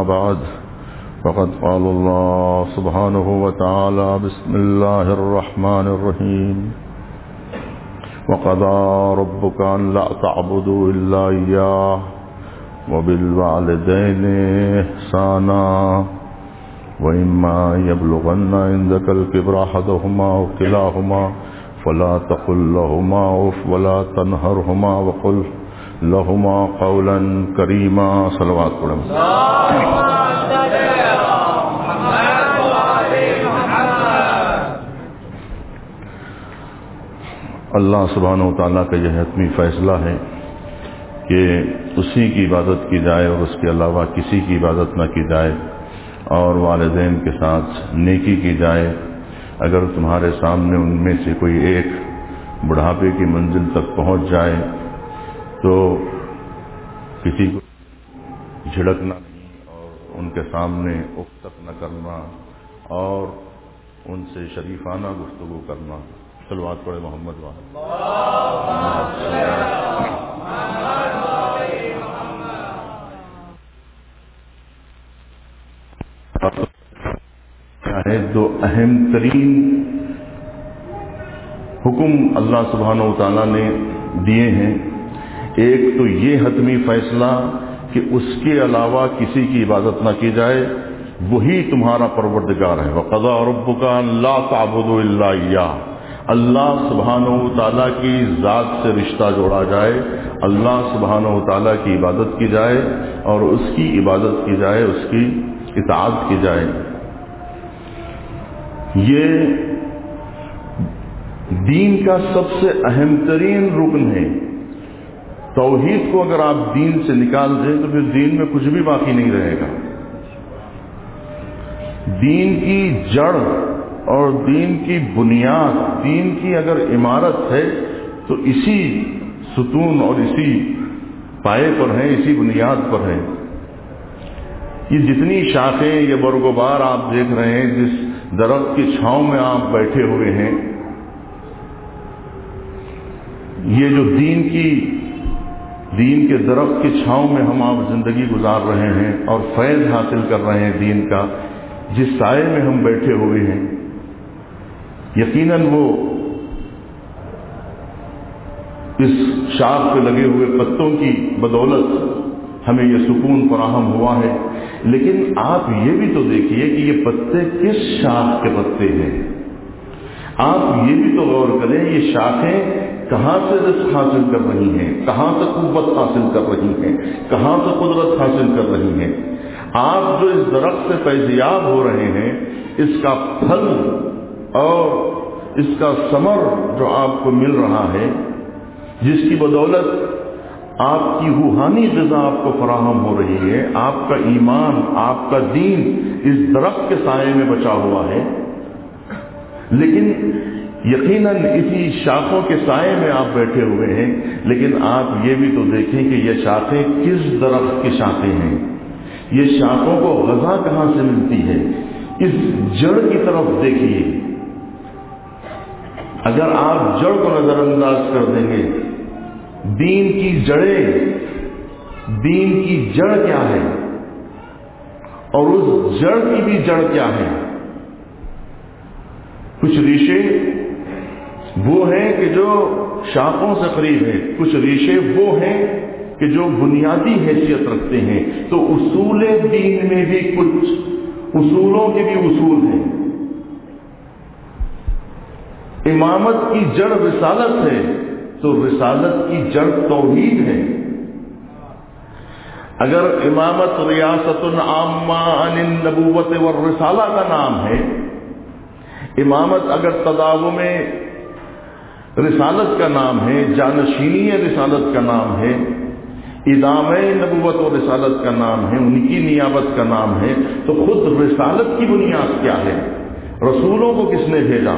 بعد فقد قال الله سبحانه وتعالى بسم الله الرحمن الرحيم وقضى ربك أن لا تعبدوا إلا إياه وبالوالدين إحسانا وإما يبلغن عندك الكبر أحدهما أو كلاهما فلا تقل لهما أف ولا تنهرهما وقل لهما قولا كريما صلوات پڑھیں اللہ سبحانہ وتعالیٰ کا یہ حتمی فیصلہ ہے کہ اسی کی عبادت کی جائے اور اس کے علاوہ کسی کی عبادت نہ کی جائے، اور والدین کے ساتھ نیکی کی جائے۔ اگر تمہارے سامنے ان میں سے کوئی ایک بڑھاپے کی منزل تک پہنچ جائے تو کسی کو جھڑکنا نہیں اور ان کے سامنے اف تک نہ کرنا اور ان سے شریفانہ گفتگو کرنا۔ صلوات پڑھے محمد وعلیہ دو اہم ترین حکم اللہ سبحانہ وتعالیٰ نے دیے ہیں۔ ایک تو یہ حتمی فیصلہ کہ اس کے علاوہ کسی کی عبادت نہ کی جائے، وہی تمہارا پروردگار ہے۔ وَقَضَىٰ رَبُّكَ أَن لَّا تَعْبُدُوا إِلَّا إِيَّاهُ، اللہ سبحانہ وتعالیٰ کی ذات سے رشتہ جوڑا جائے، اللہ سبحانہ وتعالیٰ کی عبادت کی جائے اور اس کی عبادت کی جائے، اس کی اطاعت کی جائے۔ یہ دین کا سب سے اہم ترین رکن ہے۔ توحید کو اگر آپ دین سے نکال دیں تو پھر دین میں کچھ بھی باقی نہیں رہے گا۔ دین کی جڑ اور دین کی بنیاد، دین کی اگر عمارت ہے تو اسی ستون اور اسی پائے پر ہے، اسی بنیاد پر ہے۔ یہ جتنی شاخیں یا برگوبار آپ دیکھ رہے ہیں، جس درخت کی چھاؤں میں آپ بیٹھے ہوئے ہیں، یہ جو دین کے درخت کی چھاؤں میں ہم آپ زندگی گزار رہے ہیں اور فیض حاصل کر رہے ہیں دین کا، جس سائے میں ہم بیٹھے ہوئے ہیں، یقیناً وہ اس شاخ پہ لگے ہوئے پتوں کی بدولت ہمیں یہ سکون فراہم ہوا ہے۔ لیکن آپ یہ بھی تو دیکھیے کہ یہ پتے کس شاخ کے پتے ہیں۔ آپ یہ بھی تو غور کریں یہ شاخیں کہاں سے رزق حاصل کر رہی ہیں، کہاں سے قوت حاصل کر رہی ہیں، کہاں سے قدرت حاصل کر رہی ہیں۔ آپ جو اس درخت سے فیضیاب ہو رہے ہیں، اس کا پھل اور اس کا ثمر جو آپ کو مل رہا ہے، جس کی بدولت آپ کی روحانی غذا آپ کو فراہم ہو رہی ہے، آپ کا ایمان، آپ کا دین اس درخت کے سائے میں بچا ہوا ہے۔ لیکن یقیناً اسی شاخوں کے سائے میں آپ بیٹھے ہوئے ہیں، لیکن آپ یہ بھی تو دیکھیں کہ یہ شاخیں کس درخت کی شاخیں ہیں، یہ شاخوں کو غذا کہاں سے ملتی ہے۔ اس جڑ کی طرف دیکھیے، اگر آپ جڑ کو نظر انداز کر دیں گے، دین کی جڑیں، دین کی جڑ کیا ہے اور اس جڑ کی بھی جڑ کیا ہے۔ کچھ ریشے وہ ہیں کہ جو شاخوں سے قریب ہیں، کچھ ریشے وہ ہیں کہ جو بنیادی حیثیت رکھتے ہیں۔ تو اصول دین میں بھی کچھ اصولوں کے بھی اصول ہیں۔ امامت کی جڑ رسالت ہے تو رسالت کی جڑ توحید ہے۔ اگر امامت ریاست عامہ عن النبوت والرسالہ کا نام ہے، امامت اگر تداوم رسالت کا نام ہے، جانشینی رسالت کا نام ہے، ادامہ نبوت و رسالت کا نام ہے، ان کی نیابت کا نام ہے، تو خود رسالت کی بنیاد کیا ہے؟ رسولوں کو کس نے بھیجا؟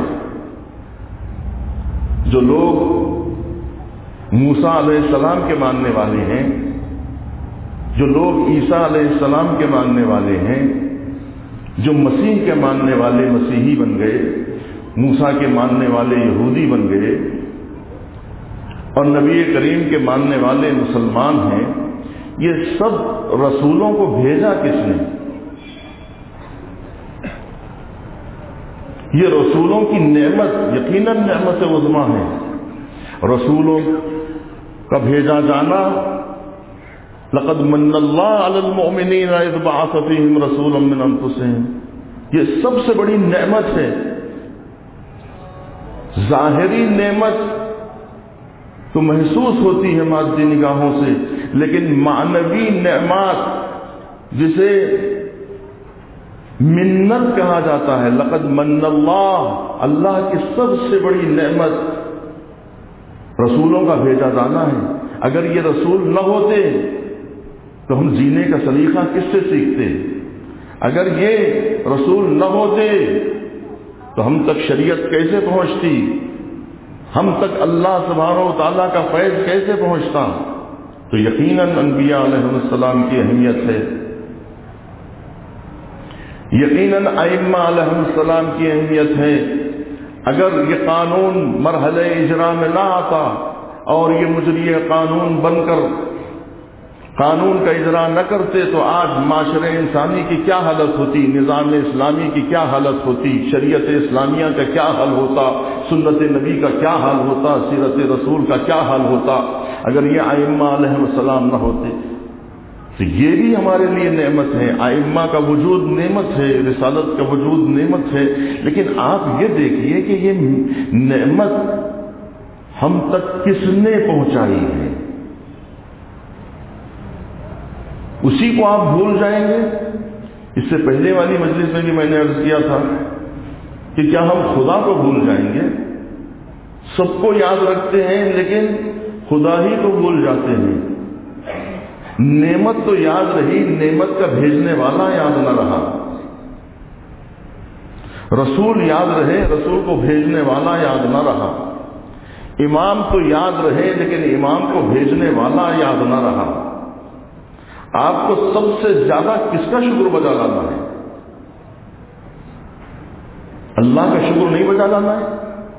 جو لوگ موسیٰ علیہ السلام کے ماننے والے ہیں، جو لوگ عیسیٰ علیہ السلام کے ماننے والے ہیں، جو مسیح کے ماننے والے مسیحی بن گئے، موسیٰ کے ماننے والے یہودی بن گئے، اور نبی کریم کے ماننے والے مسلمان ہیں، یہ سب رسولوں کو بھیجا کس نے؟ یہ رسولوں کی نعمت یقیناً نعمت عظمیٰ ہے. رسولوں کا بھیجا جانا، لقد من اللہ علی المؤمنین اذ بعث فیہم رسولا من انفسہم، یہ سب سے بڑی نعمت ہے. ظاہری نعمت تو محسوس ہوتی ہے مادی نگاہوں سے، لیکن معنوی نعمات جسے منت کہا جاتا ہے، لقد من اللہ، اللہ کی سب سے بڑی نعمت رسولوں کا بھیجا جانا ہے. اگر یہ رسول نہ ہوتے تو ہم جینے کا سلیقہ کس سے سیکھتے؟ اگر یہ رسول نہ ہوتے تو ہم تک شریعت کیسے پہنچتی؟ ہم تک اللہ سبحانہ و تعالیٰ کا فیض کیسے پہنچتا؟ تو یقیناً انبیاء علیہ السلام کی اہمیت ہے، یقیناً ائمہ علیہ السلام کی اہمیت ہے. اگر یہ قانون مرحلہ اجرا میں نہ آتا اور یہ مجری قانون بن کر قانون کا اجرا نہ کرتے تو آج معاشرے انسانی کی کیا حالت ہوتی، نظام اسلامی کی کیا حالت ہوتی، شریعت اسلامیہ کا کیا حال ہوتا، سنت نبی کا کیا حال ہوتا، سیرت رسول کا کیا حال ہوتا اگر یہ ائمہ علیہ السلام نہ ہوتے. تو یہ بھی ہمارے لیے نعمت ہے. ائمہ کا وجود نعمت ہے، رسالت کا وجود نعمت ہے، لیکن آپ یہ دیکھیے کہ یہ نعمت ہم تک کس نے پہنچائی ہے؟ اسی کو آپ بھول جائیں گے. اس سے پہلے والی مجلس میں بھی میں نے عرض کیا تھا کہ کیا ہم خدا کو بھول جائیں گے؟ سب کو یاد رکھتے ہیں لیکن خدا ہی کو بھول جاتے ہیں. نعمت تو یاد رہی، نعمت کا بھیجنے والا یاد نہ رہا. رسول یاد رہے، رسول کو بھیجنے والا یاد نہ رہا. امام تو یاد رہے لیکن امام کو بھیجنے والا یاد نہ رہا. آپ کو سب سے زیادہ کس کا شکر بجا لانا ہے؟ اللہ کا شکر نہیں بجا لانا ہے؟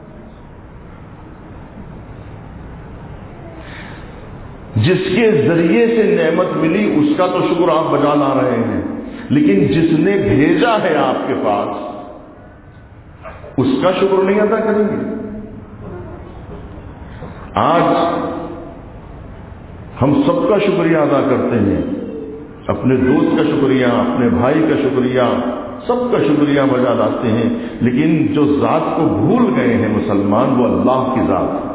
جس کے ذریعے سے نعمت ملی اس کا تو شکر آپ بجا لا رہے ہیں، لیکن جس نے بھیجا ہے آپ کے پاس اس کا شکر نہیں ادا کریں گے. آج ہم سب کا شکریہ ادا کرتے ہیں، اپنے دوست کا شکریہ، اپنے بھائی کا شکریہ، سب کا شکریہ بجا لاتے ہیں، لیکن جو ذات کو بھول گئے ہیں مسلمان وہ اللہ کی ذات ہے.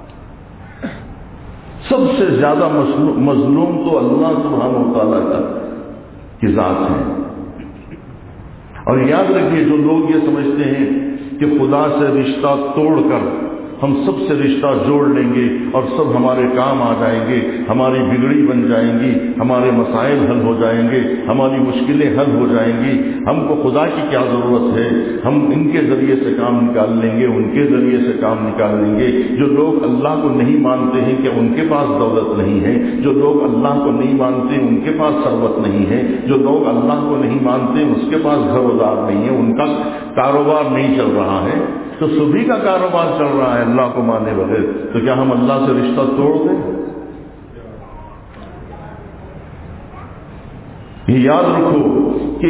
سب سے زیادہ مظلوم تو اللہ سبحانہ و تعالیٰ کی ذات ہے. اور یاد رکھیے جو لوگ یہ سمجھتے ہیں کہ خدا سے رشتہ توڑ کر ہم سب سے رشتہ جوڑ لیں گے اور سب ہمارے کام آ جائیں گے، ہماری بگڑی بن جائیں گی، ہمارے مسائل حل ہو جائیں گے، ہماری مشکلیں حل ہو جائیں گی، ہم کو خدا کی کیا ضرورت ہے، ہم ان کے ذریعے سے کام نکال لیں گے، ان کے ذریعے سے کام نکال لیں گے. جو لوگ اللہ کو نہیں مانتے ہیں کہ ان کے پاس دولت نہیں ہے، جو لوگ اللہ کو نہیں مانتے ان کے پاس ثروت نہیں ہے، جو لوگ اللہ کو نہیں مانتے اس کے پاس گھر و دار نہیں ہے، ان کا کاروبار نہیں چل رہا ہے، تو سبھی کا کاروبار چل رہا ہے اللہ کو مانے بغیر، تو کیا ہم اللہ سے رشتہ توڑ دیں؟ یہ یاد رکھو کہ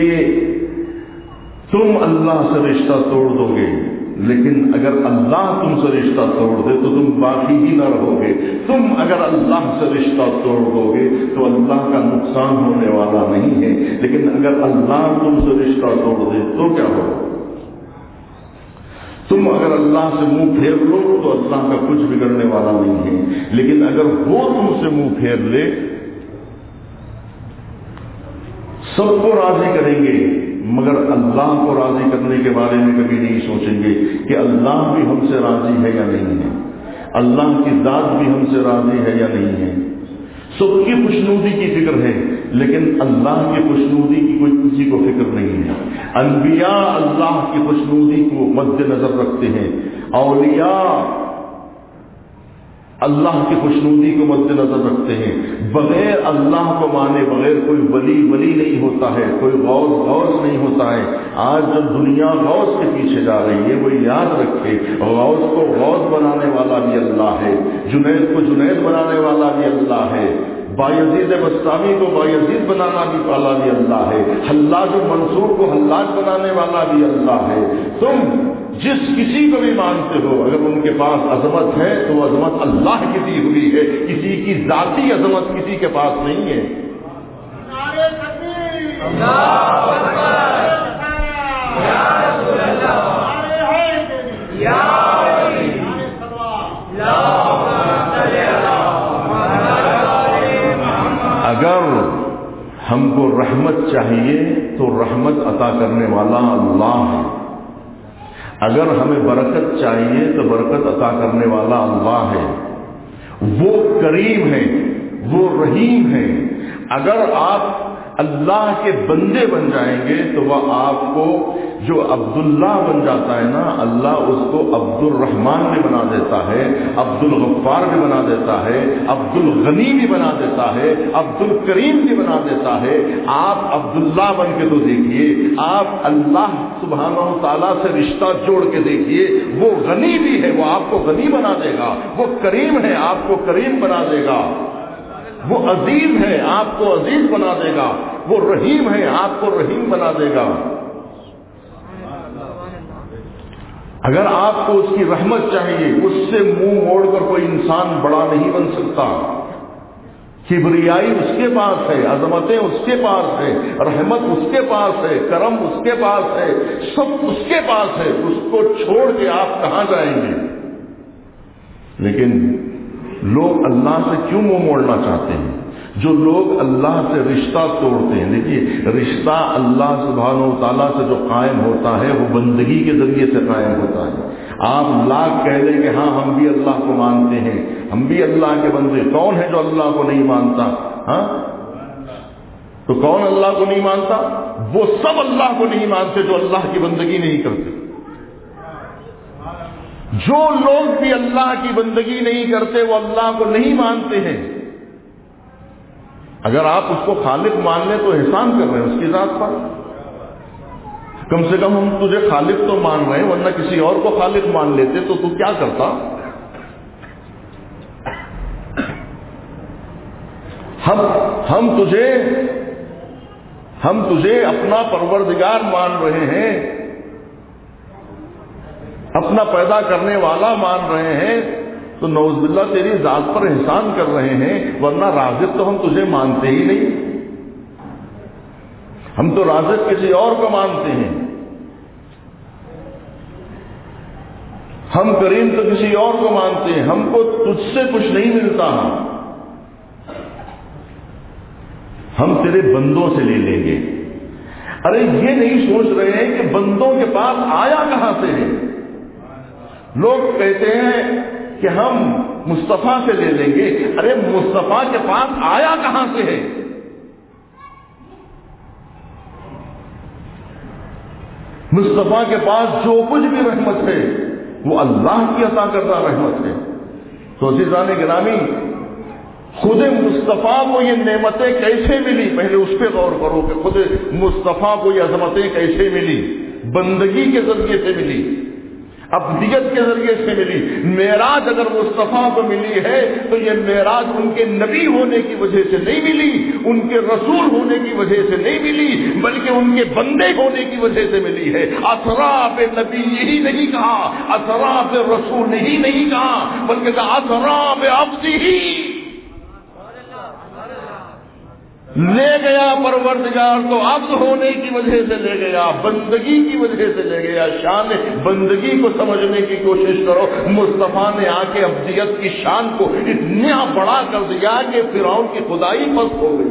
تم اللہ سے رشتہ توڑ دو گے، لیکن اگر اللہ تم سے رشتہ توڑ دے تو تم باقی ہی نہ رہو گے. تم اگر اللہ سے رشتہ توڑ دو گے تو اللہ کا نقصان ہونے والا نہیں ہے، لیکن اگر اللہ تم سے رشتہ توڑ دے تو کیا ہوگا؟ تم اگر اللہ سے منہ پھیر لو تو اللہ کا کچھ بگڑنے والا نہیں ہے، لیکن اگر وہ تم سے منہ پھیر لے سب کو راضی کریں گے مگر اللہ کو راضی کرنے کے بارے میں کبھی نہیں سوچیں گے کہ اللہ بھی ہم سے راضی ہے یا نہیں ہے، اللہ کی ذات بھی ہم سے راضی ہے یا نہیں ہے. سب کی خوشنودی کی فکر ہے لیکن اللہ کی خوشنودی کی کوئی کسی کو فکر نہیں ہے. انبیاء اللہ کی خوشنودی کو مد نظر رکھتے ہیں، اولیاء اللہ کی خوشنودی کو مد نظر رکھتے ہیں. بغیر اللہ کو مانے بغیر کوئی ولی نہیں ہوتا ہے، کوئی غوث نہیں ہوتا ہے. آج جب دنیا غوث کے پیچھے جا رہی ہے وہ یاد رکھے غوث کو غوث بنانے والا بھی اللہ ہے، جنید کو جنید بنانے والا بھی اللہ ہے، بایزید بستامی کو بایزید بنانا بھی والا بھی اللہ ہے، حلاج منصور کو حلاج بنانے والا بھی اللہ ہے. تم جس کسی کو بھی مانتے ہو، اگر ان کے پاس عظمت ہے تو وہ عظمت اللہ کی دی ہوئی ہے، کسی کی ذاتی عظمت کسی کے پاس نہیں ہے۔ نعرہ تکبیر، اللہ اکبر، یا رسول اللہ، نعرہ حیدر، یا علی، نعرہ صلوات، اگر ہم کو رحمت چاہیے تو رحمت عطا کرنے والا اللہ ہے، اگر ہمیں برکت چاہیے تو برکت عطا کرنے والا اللہ ہے، وہ کریم ہے، وہ رحیم ہے۔ اگر آپ اللہ کے بندے بن جائیں گے تو وہ آپ کو جو عبداللہ بن جاتا ہے نا، اللہ اس کو عبد الرحمن بھی بنا دیتا ہے، عبد الغفار بھی بنا دیتا ہے، عبد الغنی بھی بنا دیتا ہے، عبد الکریم بھی بنا دیتا ہے۔ آپ عبداللہ بن کے تو دیکھیے، آپ اللہ سبحانہ و تعالیٰ سے رشتہ جوڑ کے دیکھیے، وہ غنی بھی ہے، وہ آپ کو غنی بنا دے گا، وہ کریم ہے، آپ کو کریم بنا دے گا، وہ عزیز ہے، آپ کو عزیز بنا دے گا، وہ رحیم ہے، آپ کو رحیم بنا دے گا۔ اگر آپ کو اس کی رحمت چاہیے، اس سے منہ موڑ کر کوئی انسان بڑا نہیں بن سکتا۔ کبریائی اس کے پاس ہے، عظمتیں اس کے پاس ہے، رحمت اس کے پاس ہے، کرم اس کے پاس ہے، سب اس کے پاس ہے، اس کو چھوڑ کے آپ کہاں جائیں گے؟ لیکن لوگ اللہ سے کیوں منہ موڑنا چاہتے ہیں؟ جو لوگ اللہ سے رشتہ توڑتے ہیں، دیکھیے رشتہ اللہ سبحانہ و تعالیٰ سے جو قائم ہوتا ہے وہ بندگی کے ذریعے سے قائم ہوتا ہے۔ آپ لاکھ کہہ لیں کہ ہاں ہم بھی اللہ کو مانتے ہیں، ہم بھی اللہ کے بندے، کون ہے جو اللہ کو نہیں مانتا؟ ہاں تو کون اللہ کو نہیں مانتا؟ وہ سب اللہ کو نہیں مانتے جو اللہ کی بندگی نہیں کرتے۔ جو لوگ بھی اللہ کی بندگی نہیں کرتے وہ اللہ کو نہیں مانتے ہیں۔ اگر آپ اس کو خالق مان لیں تو احسان کر رہے ہیں اس کی ذات پر، کم سے کم ہم تجھے خالق تو مان رہے ہیں، ورنہ کسی اور کو خالق مان لیتے تو تو کیا کرتا؟ ہم تجھے اپنا پروردگار مان رہے ہیں، اپنا پیدا کرنے والا مان رہے ہیں، تو نعوذ باللہ تیری ذات پر احسان کر رہے ہیں، ورنہ رازق تو ہم تجھے مانتے ہی نہیں، ہم تو رازق کسی اور کو مانتے ہیں، ہم کریم تو کسی اور کو مانتے ہیں، ہم کو تجھ سے کچھ نہیں ملتا، ہم تیرے بندوں سے لے لیں گے۔ ارے یہ نہیں سوچ رہے ہیں کہ بندوں کے پاس آیا کہاں سے ہے؟ لوگ کہتے ہیں کہ ہم مصطفیٰ سے لے لیں گے، ارے مصطفیٰ کے پاس آیا کہاں سے ہے؟ مصطفیٰ کے پاس جو کچھ بھی رحمت ہے وہ اللہ کی عطا کردہ رحمت ہے۔ تو عزیزان گرامی، خود مصطفیٰ کو یہ نعمتیں کیسے ملی؟ پہلے اس پہ غور کرو کہ خود مصطفیٰ کو یہ عظمتیں کیسے ملی؟ بندگی کے ذریعے سے ملی، عبدیت کے ذریعے سے ملی۔ معراج اگر مصطفیٰ کو ملی ہے تو یہ معراج ان کے نبی ہونے کی وجہ سے نہیں ملی، ان کے رسول ہونے کی وجہ سے نہیں ملی، بلکہ ان کے بندے ہونے کی وجہ سے ملی ہے۔ اسرا بے نبی یہی نہیں کہا، اسرا بے رسول ہی نہیں کہا، بلکہ کہا اسرا بے عبدہ، لے گیا پروردگار تو عبد ہونے کی وجہ سے لے گیا، بندگی کی وجہ سے لے گیا۔ شان بندگی کو سمجھنے کی کوشش کرو۔ مصطفیٰ نے آ کے عبدیت کی شان کو اتنا بڑا کر دیا کہ فرعون کی خدائی پست ہو گئی۔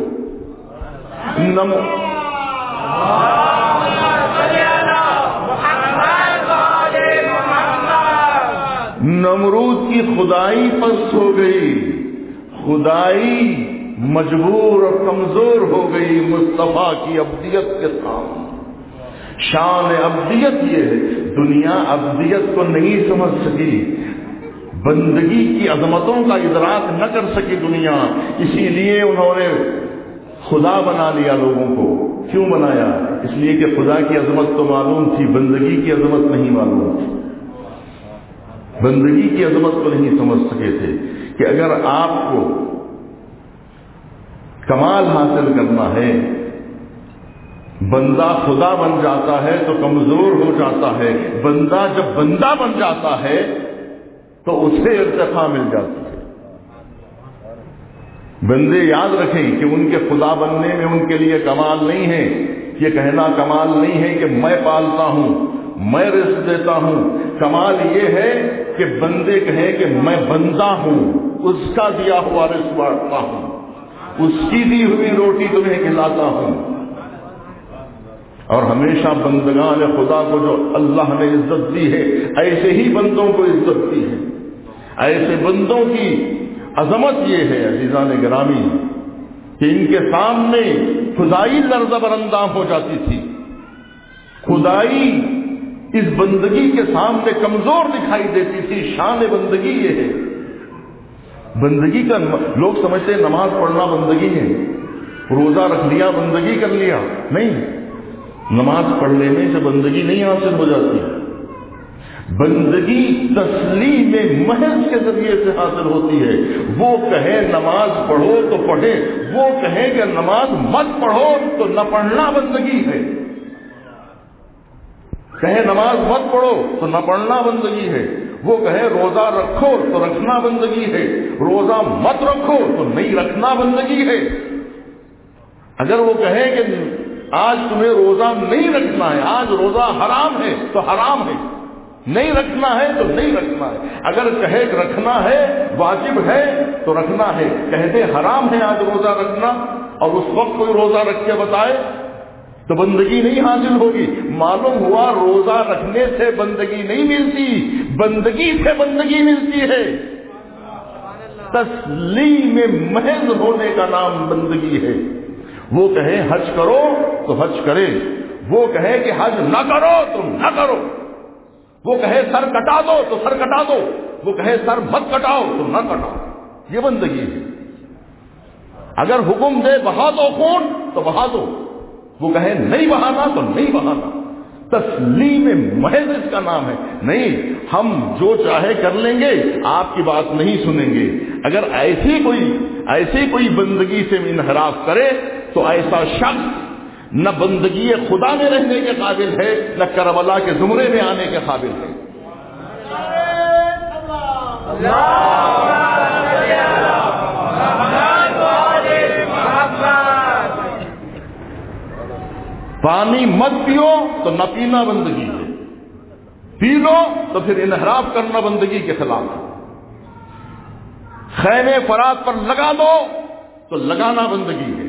نمرود کی خدائی پست ہو گئی، خدائی مجبور اور کمزور ہو گئی مصطفیٰ کی عبدیت کے سامنے۔ شان عبدیت یہ ہے، دنیا عبدیت کو نہیں سمجھ سکی، بندگی کی عظمتوں کا ادراک نہ کر سکی دنیا، اسی لیے انہوں نے خدا بنا لیا لوگوں کو۔ کیوں بنایا؟ اس لیے کہ خدا کی عظمت تو معلوم تھی، بندگی کی عظمت نہیں معلوم تھی، بندگی کی عظمت کو نہیں سمجھ سکے تھے کہ اگر آپ کو کمال حاصل کرنا ہے بندہ خدا بن جاتا ہے تو کمزور ہو جاتا ہے، بندہ جب بندہ بن جاتا ہے تو اسے ارتقاء مل جاتی ہے۔ بندے یاد رکھیں کہ ان کے خدا بننے میں ان کے لیے کمال نہیں ہے، یہ کہنا کمال نہیں ہے کہ میں پالتا ہوں، میں رزق دیتا ہوں۔ کمال یہ ہے کہ بندے کہیں کہ میں بندہ ہوں، اس کا دیا ہوا رزق بانٹتا ہوں، اس کی دی ہوئی روٹی تمہیں کھلاتا ہوں۔ اور ہمیشہ بندگان خدا کو جو اللہ نے عزت دی ہے، ایسے ہی بندوں کو عزت دی ہے۔ ایسے بندوں کی عظمت یہ ہے عزیزان گرامی کہ ان کے سامنے خدائی لرزہ برندام ہو جاتی تھی، خدائی اس بندگی کے سامنے کمزور دکھائی دیتی تھی۔ شان بندگی یہ ہے۔ بندگی کا لوگ سمجھتے ہیں نماز پڑھنا بندگی ہے، روزہ رکھ لیا بندگی کر لیا، نہیں، نماز پڑھ لینے سے بندگی نہیں حاصل ہو جاتی۔ بندگی تسلیم محض کے ذریعے سے حاصل ہوتی ہے۔ وہ کہے نماز پڑھو تو پڑھے، وہ کہے کہ نماز مت پڑھو تو نہ پڑھنا بندگی ہے۔ کہے نماز مت پڑھو تو نہ پڑھنا بندگی ہے، وہ کہے روزہ رکھو تو رکھنا بندگی ہے، روزہ مت رکھو تو نہیں رکھنا بندگی ہے۔ اگر وہ کہے کہ آج تمہیں روزہ نہیں رکھنا ہے، آج روزہ حرام ہے تو حرام ہے، نہیں رکھنا ہے تو نہیں رکھنا ہے۔ اگر کہے کہ رکھنا ہے، واجب ہے تو رکھنا ہے، کہتے حرام ہے آج روزہ رکھنا اور اس وقت کوئی روزہ رکھ کے بتائے تو بندگی نہیں حاصل ہوگی۔ معلوم ہوا روزہ رکھنے سے بندگی نہیں ملتی، بندگی سے بندگی ملتی ہے۔ تسلیم محض ہونے کا نام بندگی ہے۔ وہ کہے حج کرو تو حج کرے، وہ کہے کہ حج نہ کرو تو نہ کرو، وہ کہے سر کٹا دو تو سر کٹا دو، وہ کہے سر مت کٹاؤ تو نہ کٹاؤ، یہ بندگی ہے۔ اگر حکم دے بہا دو خون تو بہا دو، وہ کہے نہیں بہانا تو نہیں بہانا، تسلیم محض اس کا نام ہے۔ نہیں ہم جو چاہے کر لیں گے، آپ کی بات نہیں سنیں گے۔ اگر ایسی کوئی بندگی سے انحراف کرے تو ایسا شخص نہ بندگی خدا میں رہنے کے قابل ہے، نہ کربلا کے زمرے میں آنے کے قابل ہے۔ پانی مت پیو تو نہ پینا بندگی ہے، پی لو تو پھر انحراف کرنا بندگی کے خلاف ہے۔ خیمے فرات پر لگا دو تو لگانا بندگی ہے،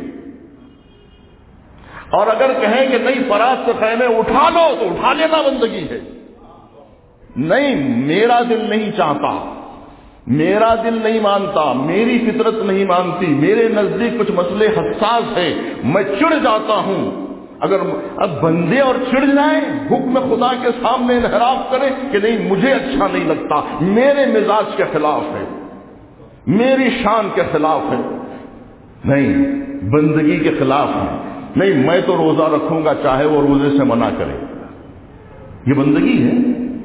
اور اگر کہیں کہ نہیں فرات سے خیمے اٹھا لو تو اٹھا لینا بندگی ہے۔ نہیں میرا دل نہیں چاہتا، میرا دل نہیں مانتا، میری فطرت نہیں مانتی، میرے نزدیک کچھ مسئلے حساس ہیں، میں چڑ جاتا ہوں۔ اگر اب بندے اور چڑ جائیں، حکم خدا کے سامنے انحراف کریں کہ نہیں مجھے اچھا نہیں لگتا، میرے مزاج کے خلاف ہے، میری شان کے خلاف ہے، نہیں بندگی کے خلاف ہے، نہیں میں تو روزہ رکھوں گا چاہے وہ روزے سے منع کرے، یہ بندگی ہے۔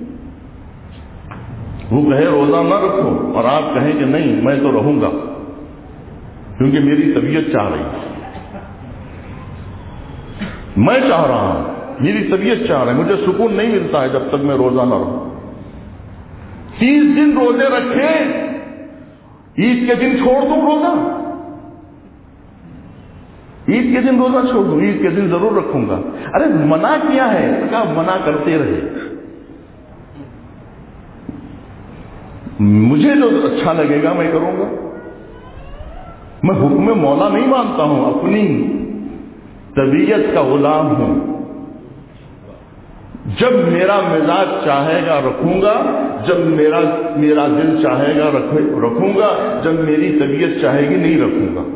وہ کہے روزہ نہ رکھو اور آپ کہیں کہ نہیں میں تو رہوں گا کیونکہ میری طبیعت چاہ رہی ہے، میں چاہ رہا ہوں، میری طبیعت چاہ رہی ہے، مجھے سکون نہیں ملتا ہے جب تک میں روزہ نہ رہوں۔ 30 دن روزے رکھے، عید کے دن چھوڑ دوں روزہ، عید کے دن روزہ چھوڑ دوں، عید کے دن ضرور رکھوں گا۔ ارے منع کیا ہے، کہا منع کرتے رہے، مجھے جو اچھا لگے گا میں کروں گا، میں حکم مولا نہیں مانتا ہوں، اپنی طبیعت کا غلام ہوں۔ جب میرا مزاج چاہے گا رکھوں گا، جب میرا دل چاہے گا رکھوں گا، جب میری طبیعت چاہے گی نہیں رکھوں گا۔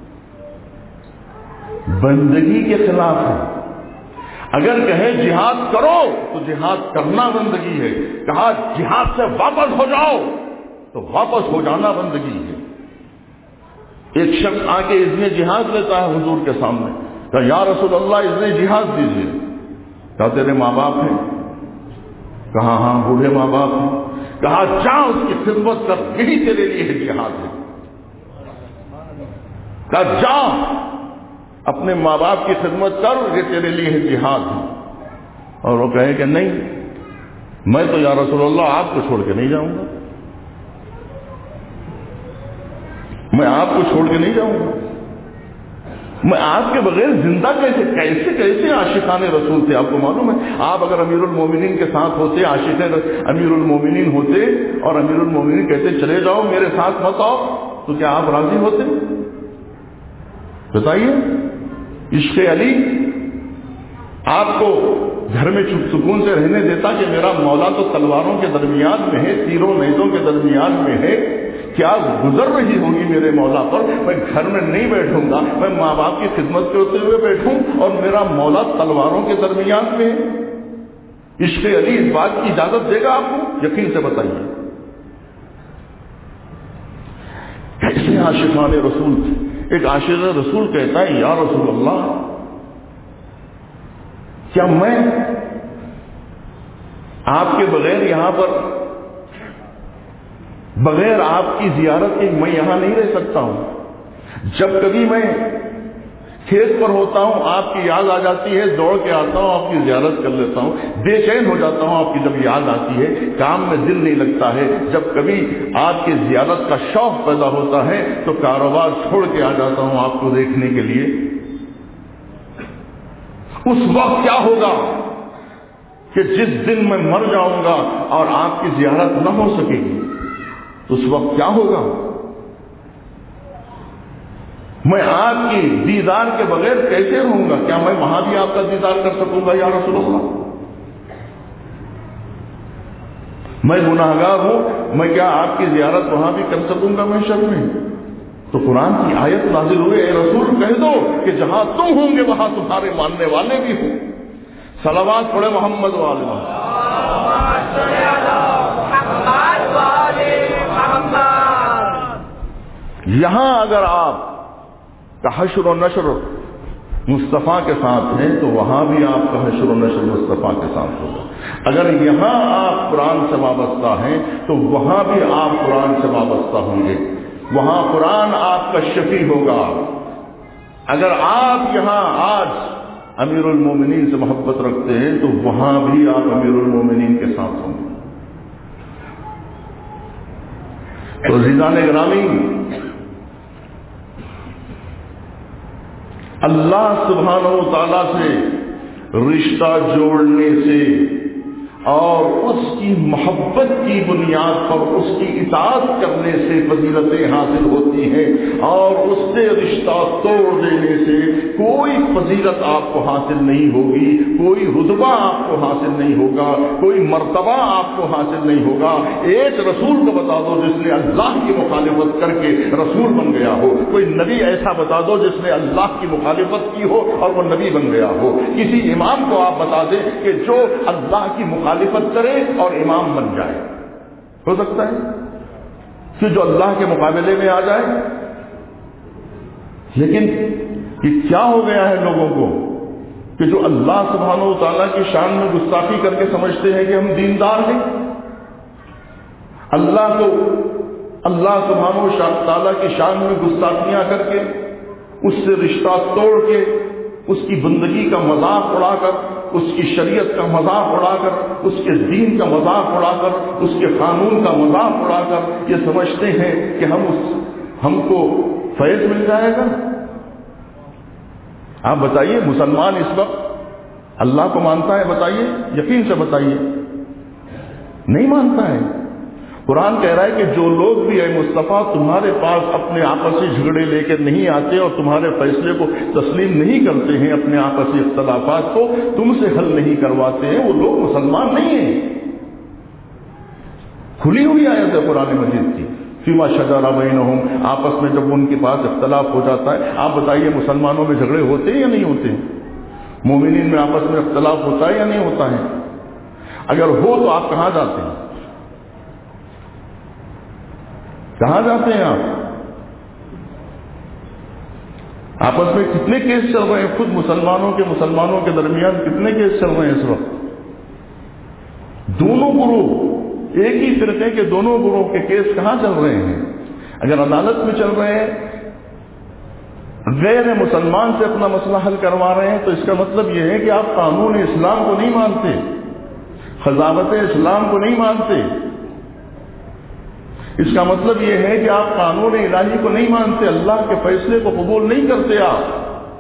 بندگی کے خلاف ہے۔ اگر کہے جہاد کرو تو جہاد کرنا بندگی ہے، کہا جہاد سے واپس ہو جاؤ تو واپس ہو جانا بندگی ہے۔ ایک شخص آ کے اذن جہاد لیتا ہے حضور کے سامنے، کہا یا رسول اللہ اذن جہاد دیجیے، کہا تیرے ماں باپ ہیں، کہا ہاں بوڑھے ماں باپ ہیں، کہا جا اس کی خدمت کر، یہی تیرے لیے جہاد ہے، کہا جا اپنے ماں باپ کی خدمت کر، یہ تیرے لیے ہے جہاد ہے. اور وہ کہے کہ نہیں، میں تو یا رسول اللہ آپ کو چھوڑ کے نہیں جاؤں گا، میں آپ کو چھوڑ کے نہیں جاؤں گا، میں آپ کے بغیر زندہ کیسے عاشقان رسول تھے. آپ کو معلوم ہے، آپ اگر امیر المومنین کے ساتھ ہوتے، عاشق امیر المومنین ہوتے، اور امیر المومنین کہتے چلے جاؤ میرے ساتھ مت آؤ، تو کیا آپ راضی ہوتے؟ بتائیے. عشق علی آپ کو گھر میں سکون سے رہنے دیتا کہ میرا مولا تو تلواروں کے درمیان میں ہے، تیروں نیزوں کے درمیان میں ہے، کیا گزر رہی ہوگی میرے مولا پر، میں گھر میں نہیں بیٹھوں گا، میں ماں باپ کی خدمت کرتے ہوئے بیٹھوں اور میرا مولا تلواروں کے درمیان میں ہے. عشق علی اس بات کی اجازت دے گا آپ کو؟ یقین سے بتائیے. کیسے عاشقان رسول تھے. ایک عاشق رسول کہتا ہے یا رسول اللہ، کیا میں آپ کے بغیر یہاں پر، بغیر آپ کی زیارت کے میں یہاں نہیں رہ سکتا ہوں. جب کبھی میں کھیت پر ہوتا ہوں آپ کی یاد آ جاتی ہے، دوڑ کے آتا ہوں آپ کی زیارت کر لیتا ہوں، بے چین ہو جاتا ہوں آپ کی جب یاد آتی ہے، کام میں دل نہیں لگتا ہے. جب کبھی آپ کی زیارت کا شوق پیدا ہوتا ہے تو کاروبار چھوڑ کے آ جاتا ہوں آپ کو دیکھنے کے لیے. اس وقت کیا ہوگا کہ جس دن میں مر جاؤں گا اور آپ کی زیارت نہ ہو سکے گی، اس وقت کیا ہوگا؟ میں آپ کی دیدار کے بغیر کیسے رہوں گا؟ کیا میں وہاں بھی آپ کا دیدار کر سکوں گا یا رسول اللہ؟ میں گناہگار ہوں، میں کیا آپ کی زیارت وہاں بھی کر سکوں گا محشر میں؟ تو قرآن کی آیت نازل ہوئے، اے رسول کہہ دو کہ جہاں تم ہوں گے وہاں تمہارے ماننے والے بھی ہوں. صلوات پڑھے محمد والے. یہاں اگر آپ کا حشر و نشر مصطفیٰ کے ساتھ ہیں تو وہاں بھی آپ کا حشر و نشر مصطفیٰ کے ساتھ ہوگا. اگر یہاں آپ قرآن سے وابستہ ہیں تو وہاں بھی آپ قرآن سے وابستہ ہوں گے، وہاں قرآن آپ کا شفیع ہوگا. اگر آپ یہاں آج امیر المومنین سے محبت رکھتے ہیں تو وہاں بھی آپ امیر المومنین کے ساتھ ہوں گے. تو عزیزان گرامی، اللہ سبحانہ و تعالیٰ سے رشتہ جوڑنے سے اور اس کی محبت کی بنیاد پر اس کی اطاعت کرنے سے فضیلتیں حاصل ہوتی ہیں، اور اس سے رشتہ توڑ دینے سے کوئی فضیلت آپ کو حاصل نہیں ہوگی، کوئی رتبہ آپ کو حاصل نہیں ہوگا، کوئی مرتبہ آپ کو حاصل نہیں ہوگا. ایک رسول کو بتا دو جس نے اللہ کی مخالفت کر کے رسول بن گیا ہو، کوئی نبی ایسا بتا دو جس نے اللہ کی مخالفت کی ہو اور وہ نبی بن گیا ہو. کسی امام کو آپ بتا دیں کہ جو اللہ کی مخالفت کرے اور امام بن جائے. ہو سکتا ہے کہ جو اللہ کے مقابلے میں آ جائے. لیکن یہ کیا ہو گیا ہے لوگوں کو کہ جو اللہ سبحانہ و تعالیٰ کی شان میں گستاخی کر کے سمجھتے ہیں کہ ہم دیندار ہیں. اللہ سبحانہ و تعالیٰ کی شان میں گستاخیاں کر کے، اس سے رشتہ توڑ کے، اس کی بندگی کا مذاق اڑا کر، اس کی شریعت کا مذاق اڑا کر، اس کے دین کا مذاق اڑا کر، اس کے قانون کا مذاق اڑا کر یہ سمجھتے ہیں کہ ہم کو فیض مل جائے گا. آپ بتائیے مسلمان اس وقت اللہ کو مانتا ہے؟ بتائیے، یقین سے بتائیے. نہیں مانتا ہے. قرآن کہہ رہا ہے کہ جو لوگ بھی اے مصطفیٰ تمہارے پاس اپنے آپسی جھگڑے لے کے نہیں آتے اور تمہارے فیصلے کو تسلیم نہیں کرتے ہیں، اپنے آپسی اختلافات کو تم سے حل نہیں کرواتے ہیں، وہ لوگ مسلمان نہیں ہیں. کھلی ہوئی آیت ہے قرآن مجید کی. فیما شجر بینہم، آپس میں جب ان کے پاس اختلاف ہو جاتا ہے. آپ بتائیے مسلمانوں میں جھگڑے ہوتے ہیں یا نہیں ہوتے ہیں؟ مومنین میں آپس میں اختلاف ہوتا ہے یا نہیں ہوتا ہے؟ اگر ہو تو آپ کہاں جاتے ہیں؟ کہاں جاتے ہیں آپ؟ آپس میں کتنے کیس چل رہے ہیں؟ خود مسلمانوں کے درمیان کتنے کیس چل رہے ہیں اس وقت؟ دونوں گروہ، ایک ہی فرقے کے دونوں گروہ کے کیس کہاں چل رہے ہیں؟ اگر عدالت میں چل رہے ہیں غیر مسلمان سے اپنا مسئلہ حل کروا رہے ہیں تو اس کا مطلب یہ ہے کہ آپ قانون اسلام کو نہیں مانتے، قضاوت اسلام کو نہیں مانتے۔ اس کا مطلب یہ ہے کہ آپ قانون الہی کو نہیں مانتے، اللہ کے فیصلے کو قبول نہیں کرتے۔ آپ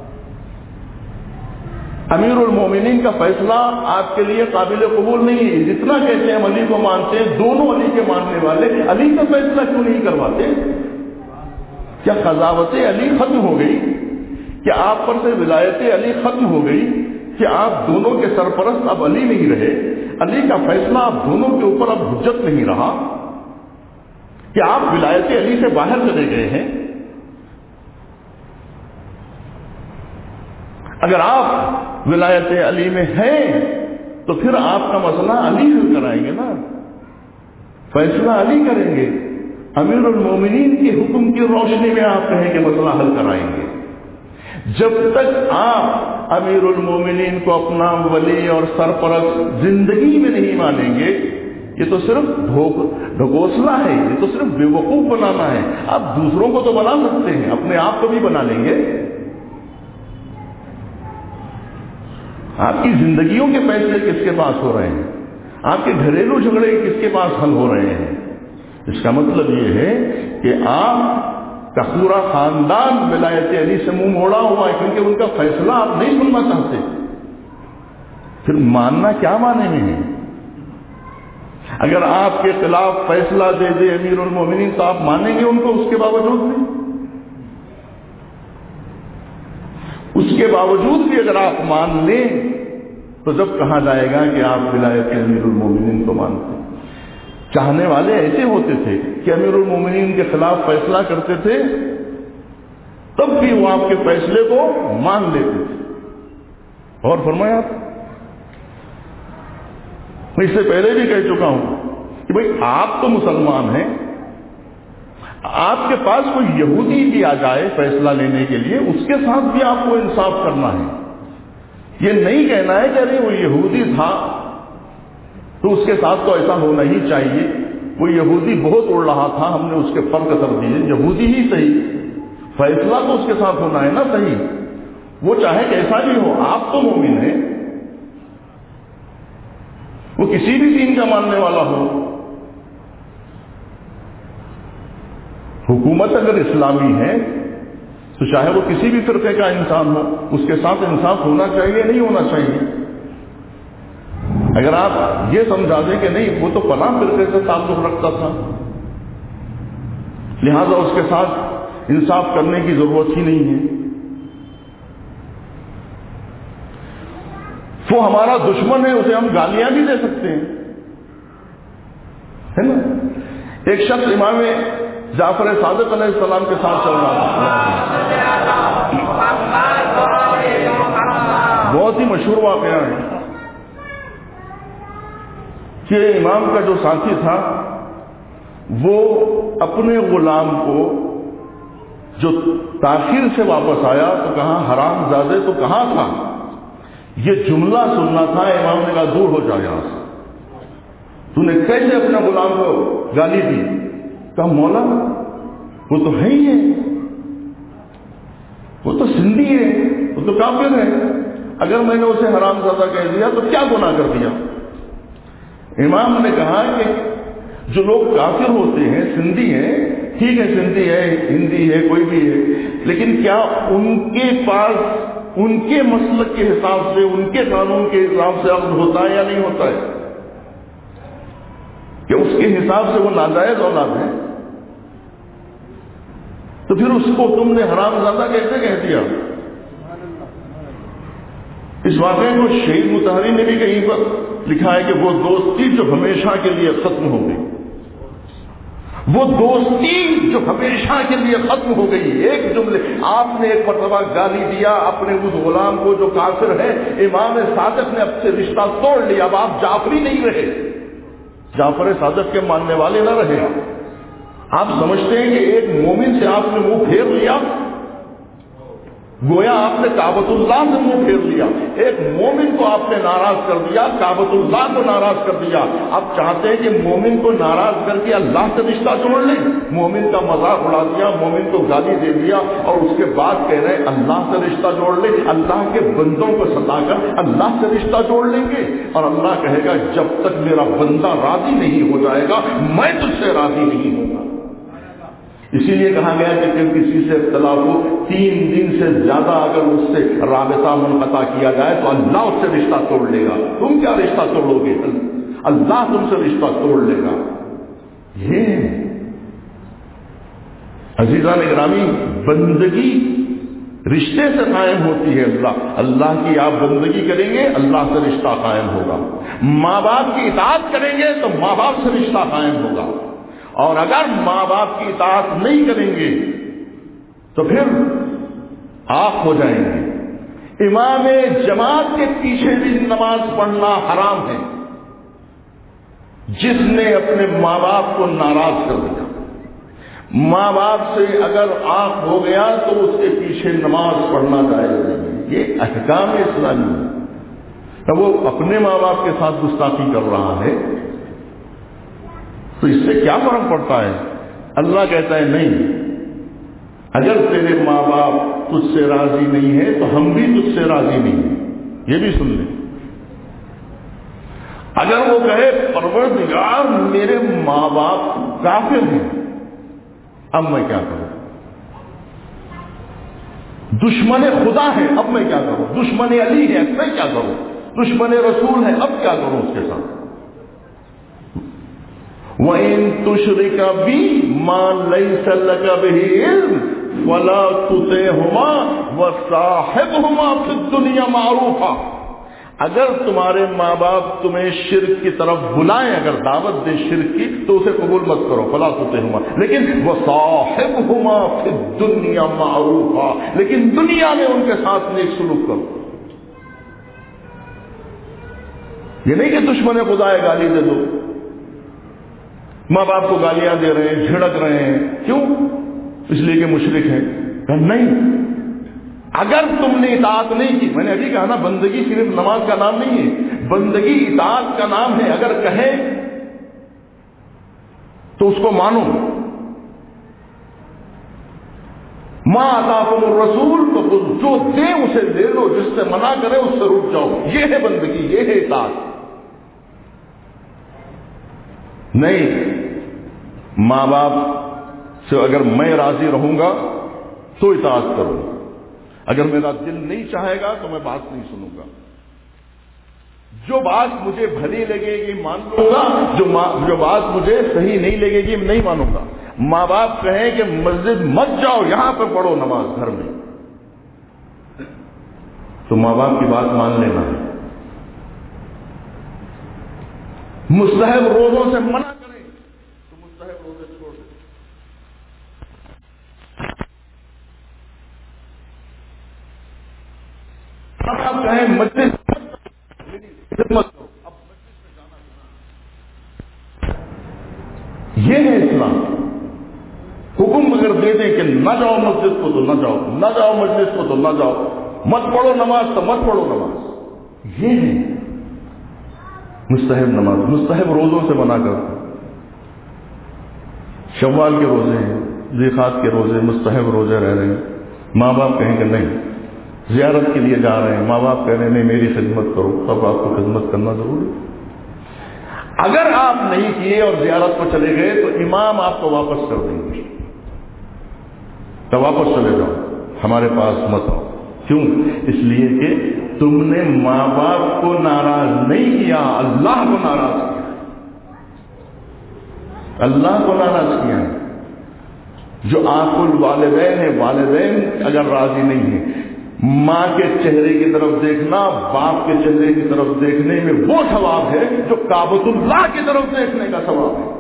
امیر المومنین کا فیصلہ آپ کے لیے قابل قبول نہیں ہے۔ جتنا کہتے ہیں ہم علی کو مانتے ہیں، دونوں علی کے ماننے والے علی کا فیصلہ کیوں نہیں کرواتے؟ کیا قضاوت علی ختم ہو گئی؟ کیا آپ پر سے ولایت علی ختم ہو گئی؟ کہ آپ دونوں کے سرپرست اب علی نہیں رہے؟ علی کا فیصلہ آپ دونوں کے اوپر اب حجت نہیں رہا؟ کہ آپ ولایت علی سے باہر چلے گئے ہیں؟ اگر آپ ولایت علی میں ہیں تو پھر آپ کا مسئلہ علی حل کرائیں گے نا، فیصلہ علی کریں گے۔ امیر المومنین کے حکم کی روشنی میں آپ کہیں کہ مسئلہ حل کرائیں گے۔ جب تک آپ امیر المومنین کو اپنا ولی اور سرپرست زندگی میں نہیں مانیں گے، یہ تو صرف ڈھکوسلا ہے، یہ تو صرف بے وقوف بنانا ہے۔ آپ دوسروں کو تو بنا سکتے ہیں، اپنے آپ کو بھی بنا لیں گے۔ آپ کی زندگیوں کے فیصلے کس کے پاس ہو رہے ہیں؟ آپ کے گھریلو جھگڑے کس کے پاس حل ہو رہے ہیں؟ اس کا مطلب یہ ہے کہ آپ کا پورا خاندان ولایت علی سے منہ موڑا ہوا ہے، کیونکہ ان کا فیصلہ آپ نہیں سننا چاہتے۔ پھر ماننا کیا معنی میں ہے؟ اگر آپ کے خلاف فیصلہ دے دے امیر المومنین تو آپ مانیں گے ان کو؟ اس کے باوجود بھی اگر آپ مان لیں تو جب کہا جائے گا کہ آپ ولایت امیر المومنین کو مانتے ہیں۔ چاہنے والے ایسے ہوتے تھے کہ امیر المومنین کے خلاف فیصلہ کرتے تھے، تب بھی وہ آپ کے فیصلے کو مان لیتے تھے۔ اور فرمایا، میں اس سے پہلے بھی کہہ چکا ہوں کہ بھئی آپ تو مسلمان ہیں، آپ کے پاس کوئی یہودی بھی آ جائے فیصلہ لینے کے لیے، اس کے ساتھ بھی آپ کو انصاف کرنا ہے۔ یہ نہیں کہنا ہے کہ ارے وہ یہودی تھا تو اس کے ساتھ تو ایسا ہونا ہی چاہیے، وہ یہودی بہت اڑ رہا تھا، ہم نے اس کے فرق کر دیے، یہودی ہی صحیح، فیصلہ تو اس کے ساتھ ہونا ہے نا صحیح، وہ چاہے کیسا بھی ہو، آپ تو مومن ہیں، وہ کسی بھی دین کا ماننے والا ہو۔ حکومت اگر اسلامی ہے تو چاہے وہ کسی بھی فرقے کا انسان ہو، اس کے ساتھ انصاف ہونا چاہیے، نہیں ہونا چاہیے۔ اگر آپ یہ سمجھا دیں کہ نہیں وہ تو فلاں فرقے سے تعلق رکھتا تھا، لہذا اس کے ساتھ انصاف کرنے کی ضرورت ہی نہیں ہے، وہ ہمارا دشمن ہے، اسے ہم گالیاں بھی دے سکتے ہیں، ہے نا؟ ایک شخص امام جعفر صادق علیہ السلام کے ساتھ چل رہا تھا، بہت ہی مشہور واقعہ ہے کہ امام کا جو ساتھی تھا وہ اپنے غلام کو جو تاخیر سے واپس آیا تو کہا حرام زادے تو کہاں تھا، یہ جملہ سننا تھا۔ امام نے کہا دور ہو جا یہاں سے، تو نے کیسے اپنے غلام کو گالی دی؟ کہا مولا وہ تو ہے ہی ہے، وہ تو سندھی ہے، وہ تو کافر ہے، اگر میں نے اسے حرام زادہ کہہ دیا تو کیا گناہ کر دیا؟ امام نے کہا کہ جو لوگ کافر ہوتے ہیں، سندھی ہیں، ٹھیک ہے سندھی ہے، ہندی ہے، کوئی بھی ہے، لیکن کیا ان کے پاس ان کے مسلک کے حساب سے، ان کے قانون کے حساب سے عقد ہوتا ہے یا نہیں ہوتا ہے؟ کہ اس کے حساب سے وہ ناجائز اولاد ہے، تو پھر اس کو تم نے حرام زادہ کیسے کہہ دیا؟ اس واقعے کو شہید مطہری نے بھی کہیں پر لکھا ہے کہ وہ دوستی جو ہمیشہ کے لیے ختم ہو گئی، وہ دوستی جو ہمیشہ کے لیے ختم ہو گئی۔ ایک جملے آپ نے ایک مرتبہ گالی دیا اپنے اس غلام کو جو کافر ہے، امام صادق نے اب سے رشتہ توڑ لیا، اب آپ جعفری نہیں رہے، جعفر صادق کے ماننے والے نہ رہے۔ آپ سمجھتے ہیں کہ ایک مومن سے آپ نے منہ پھیر لیا؟ گویا آپ نے کعبۃ اللہ سے منہ پھیر لیا. ایک مومن کو آپ نے ناراض کر دیا, کعبۃ اللہ کو ناراض کر دیا. اب چاہتے ہیں کہ مومن کو ناراض کر کے اللہ سے رشتہ جوڑ لیں. مومن کا مذاق اڑا دیا, مومن کو گالی دے دیا, اور اس کے بعد کہہ رہے ہیں اللہ سے رشتہ جوڑ لیں. اللہ کے بندوں کو ستا کر اللہ سے رشتہ جوڑ لیں گے, اور اللہ کہے گا جب تک میرا بندہ راضی نہیں ہو جائے گا میں تجھ سے راضی نہیں ہوں گا. اسی لیے کہا گیا کہ جب کسی سے اختلاف ہو 3 دن سے زیادہ اگر اس سے رابطہ منقطع کیا جائے تو اللہ اس سے رشتہ توڑ لے گا. تم کیا رشتہ توڑو گے, اللہ تم سے رشتہ توڑ لے گا. یہ عزیزان اکرامی بندگی رشتے سے قائم ہوتی ہے. اللہ کی آپ بندگی کریں گے اللہ سے رشتہ قائم ہوگا. ماں باپ کی اطاعت کریں گے تو ماں باپ سے رشتہ قائم ہوگا, اور اگر ماں باپ کی اطاعت نہیں کریں گے تو پھر آپ ہو جائیں گے. امام جماعت کے پیچھے بھی نماز پڑھنا حرام ہے جس نے اپنے ماں باپ کو ناراض کر دیا. ماں باپ سے اگر آنکھ ہو گیا تو اس کے پیچھے نماز پڑھنا جائز نہیں. یہ احکام اسلامی ہے. وہ اپنے ماں باپ کے ساتھ گستاخی کر رہا ہے تو اس سے کیا فرق پڑتا ہے؟ اللہ کہتا ہے نہیں, اگر تیرے ماں باپ تجھ سے راضی نہیں ہے تو ہم بھی تجھ سے راضی نہیں ہیں. یہ بھی سن لیں. اگر وہ کہے پروردگار میرے ماں باپ کافر ہیں, اب میں کیا کروں؟ دشمن خدا ہے, اب میں کیا کروں؟ دشمن علی ہے, میں کیا کروں؟ دشمن رسول ہے, اب کیا کروں اس کے ساتھ؟ وَإِن تُشْرِكَ بِي مَا لَيْسَ لَكَ بِهِ عِلْمٌ وَلَا تُطِعْهُمَا وَصَاحِبْهُمَا فِي الدُّنْيَا مَعْرُوفًا. اگر تمہارے ماں باپ تمہیں شرک کی طرف بلائیں, اگر دعوت دیں شرک کی تو اسے قبول مت کرو, فَلَا تُطِعْهُمَا, لیکن وَصَاحِبْهُمَا فِي الدُّنْيَا مَعْرُوفًا, لیکن دنیا میں ان کے ساتھ نیک سلوک کرو. یہ نہیں کہ دشمن خدا ہے گالی دے دو. ماں باپ کو گالیاں دے رہے ہیں, جھڑک رہے ہیں, کیوں؟ اس لیے کہ مشرک ہیں. نہیں, اگر تم نے اطاعت نہیں کی, میں نے ابھی کہا نا بندگی صرف نماز کا نام نہیں ہے, بندگی اطاعت کا نام ہے. اگر کہیں تو اس کو مانو. ماں آتاکم الرسول تو جو دے اسے دے لو, جس سے منع کرے اس سے رک جاؤ. یہ ہے بندگی, یہ ہے اطاعت. نہیں, ماں باپ سے اگر میں راضی رہوں گا تو اطاعت کروں, اگر میرا دل نہیں چاہے گا تو میں بات نہیں سنوں گا. جو بات مجھے بھلی لگے گی مان لوں گا, جو بات مجھے صحیح نہیں لگے گی نہیں مانوں گا. ماں باپ کہیں کہ مسجد مت جاؤ, یہاں پہ پڑھو نماز گھر میں, تو ماں باپ کی بات مان لینا ہے. مستحب روزوں سے منع کریں تو مستحب روزے چھوڑ دیں. اب آپ کہیں مسجد مت کرو, اب مسجد میں جانا یہ ہے اسلام. حکم اگر دے دیں کہ نہ جاؤ مسجد کو تو نہ جاؤ, نہ جاؤ مجلس کو تو نہ جاؤ, مت پڑھو نماز تو مت پڑھو نماز. یہ ہے مستحب نماز. مستحب روزوں سے منع کرو. شوال کے روزے ہیں, ذیقات کے روزے, مستحب روزے رہ رہے ہیں. ماں باپ کہیں کہ نہیں, زیارت کے لیے جا رہے ہیں, ماں باپ کہہ رہے ہیں نہیں میری خدمت کرو, تب آپ کو خدمت کرنا ضروری ہے. اگر آپ نہیں کیے اور زیارت کو چلے گئے تو امام آپ کو واپس کر دیں گے, تو واپس چلے جاؤ, ہمارے پاس مت آؤ. کیوں؟ اس لیے کہ تم نے ماں باپ کو ناراض نہیں کیا, اللہ کو ناراض کیا. اللہ کو ناراض کیا. جو آنکھ الوالدین ہے, والدین اگر راضی نہیں ہے, ماں کے چہرے کی طرف دیکھنا باپ کے چہرے کی طرف دیکھنے میں وہ ثواب ہے جو کعبۃ اللہ کی طرف دیکھنے کا ثواب ہے.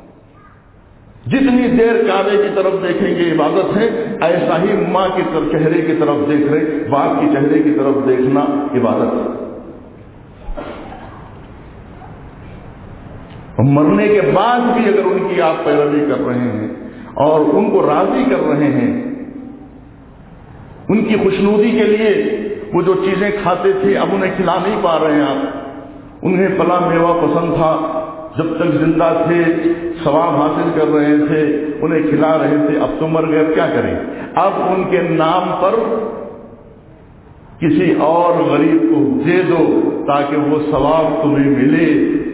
جتنی دیر کعبے کی طرف دیکھیں گے عبادت ہے, ایسا ہی ماں کے چہرے کی طرف دیکھ رہے, باپ کی چہرے کی طرف دیکھنا عبادت ہے. اور مرنے کے بعد بھی اگر ان کی آپ پیروی کر رہے ہیں اور ان کو راضی کر رہے ہیں ان کی خوشنودی کے لیے وہ جو چیزیں کھاتے تھے اب انہیں کھلا نہیں پا رہے ہیں آپ. انہیں پلا میوہ پسند تھا، جب تک زندہ تھے ثواب حاصل کر رہے تھے، انہیں کھلا رہے تھے، اب تو مر گئے، اب کیا کریں؟ اب ان کے نام پر کسی اور غریب کو دے دو تاکہ وہ ثواب تمہیں ملے.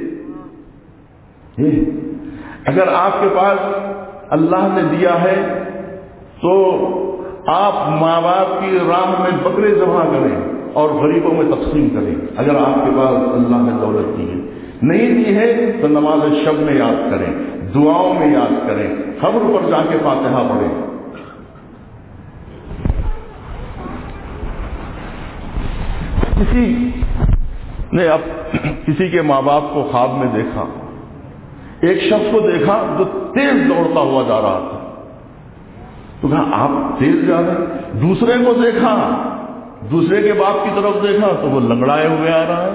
اگر آپ کے پاس اللہ نے دیا ہے تو آپ ماں باپ کی راہ میں بکرے ذبح کریں اور غریبوں میں تقسیم کریں. اگر آپ کے پاس اللہ نے دولت دی ہے، نہیں دی ہے تو نماز شب میں یاد کریں، دعاؤں میں یاد کریں، قبر پر جا کے فاتحہ پڑھیں. کسی نے اب کسی کے ماں باپ کو خواب میں دیکھا، ایک شخص کو دیکھا جو تیز دوڑتا ہوا جا رہا تھا، تو کہا آپ تیز جا رہے ہیں. دوسرے کو دیکھا، دوسرے کے باپ کی طرف دیکھا تو وہ لنگڑائے ہوئے آ رہا ہے،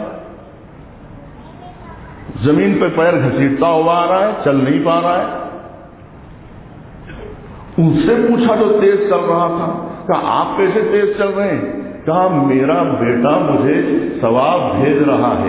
زمین پہ پیر گھسیٹتا ہوا آ رہا ہے، چل نہیں پا رہا ہے. ان سے پوچھا جو تیز چل رہا تھا، کہا آپ کیسے تیز چل رہے ہیں؟ کہا میرا بیٹا مجھے ثواب بھیج رہا ہے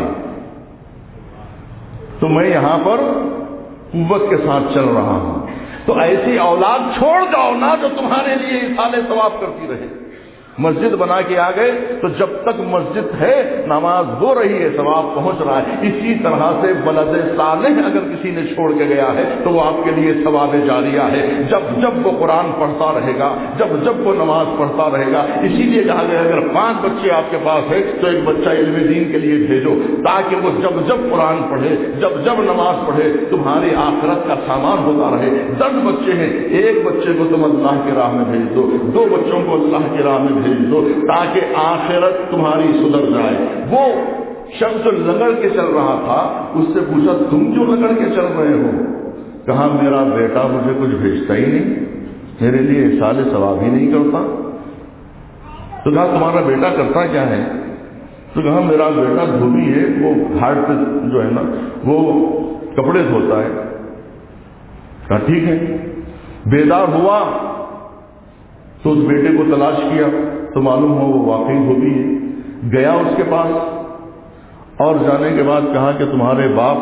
تو میں یہاں پر قوت کے ساتھ چل رہا ہوں. تو ایسی اولاد چھوڑ جاؤ نا جو تمہارے لیے اصالے ثواب کرتی رہے. مسجد بنا کے آ گئے تو جب تک مسجد ہے نماز ہو رہی ہے، ثواب پہنچ رہا ہے. اسی طرح سے ولد صالح اگر کسی نے چھوڑ کے گیا ہے تو وہ آپ کے لیے ثواب جاریہ ہے. جب جب وہ قرآن پڑھتا رہے گا، جب جب وہ نماز پڑھتا رہے گا. اسی لیے کہا گیا اگر 5 بچے آپ کے پاس ہے تو ایک بچہ علم دین کے لیے بھیجو تاکہ وہ جب جب قرآن پڑھے، جب جب نماز پڑھے تمہاری آخرت کا سامان ہوتا رہے. 10 بچے ہیں، ایک بچے کو تم اللہ کی راہ میں بھیج دو، 2 بچوں کو اللہ کی راہ میں بھیج دو تاکہ آخرت تمہاری سدھر جائے. وہ شخص لگڑ کے چل رہا تھا، اس سے پوچھا تم کیوں لگڑ کے چل رہے ہو؟ کہا میرا بیٹا مجھے کچھ بھیجتا ہی نہیں، میرے لیے اصال ثواب ہی نہیں کرتا. تو کہا تمہارا بیٹا کرتا کیا ہے؟ تو کہا میرا بیٹا دھوبی ہے، وہ گھاٹ پہ جو ہے نا وہ کپڑے دھوتا ہے. کہا ٹھیک ہے. بیدار ہوا تو اس بیٹے کو تلاش کیا تو معلوم ہو وہ واقعی دھوبی ہے. گیا اس کے پاس اور جانے کے بعد کہا کہ تمہارے باپ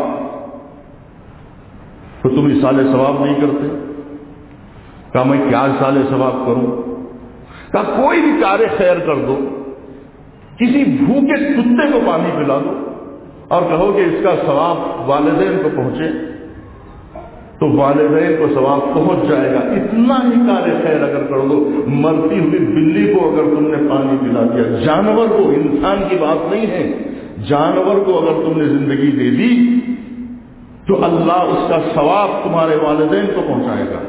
تو تم اصال ثواب نہیں کرتے. کہا میں کیا اصال ثواب کروں؟ کہا کوئی بھی کار خیر کر دو، کسی بھوکے کتے کو پانی پلا دو اور کہو کہ اس کا ثواب والدین کو پہنچے تو والدین کو ثواب پہنچ جائے گا. اتنا ہی کار خیر اگر کر دو. مرتی ہوئی بلی کو اگر تم نے پانی پلا دیا، جانور کو، انسان کی بات نہیں ہے، جانور کو اگر تم نے زندگی دے دی تو اللہ اس کا ثواب تمہارے والدین کو پہنچائے گا.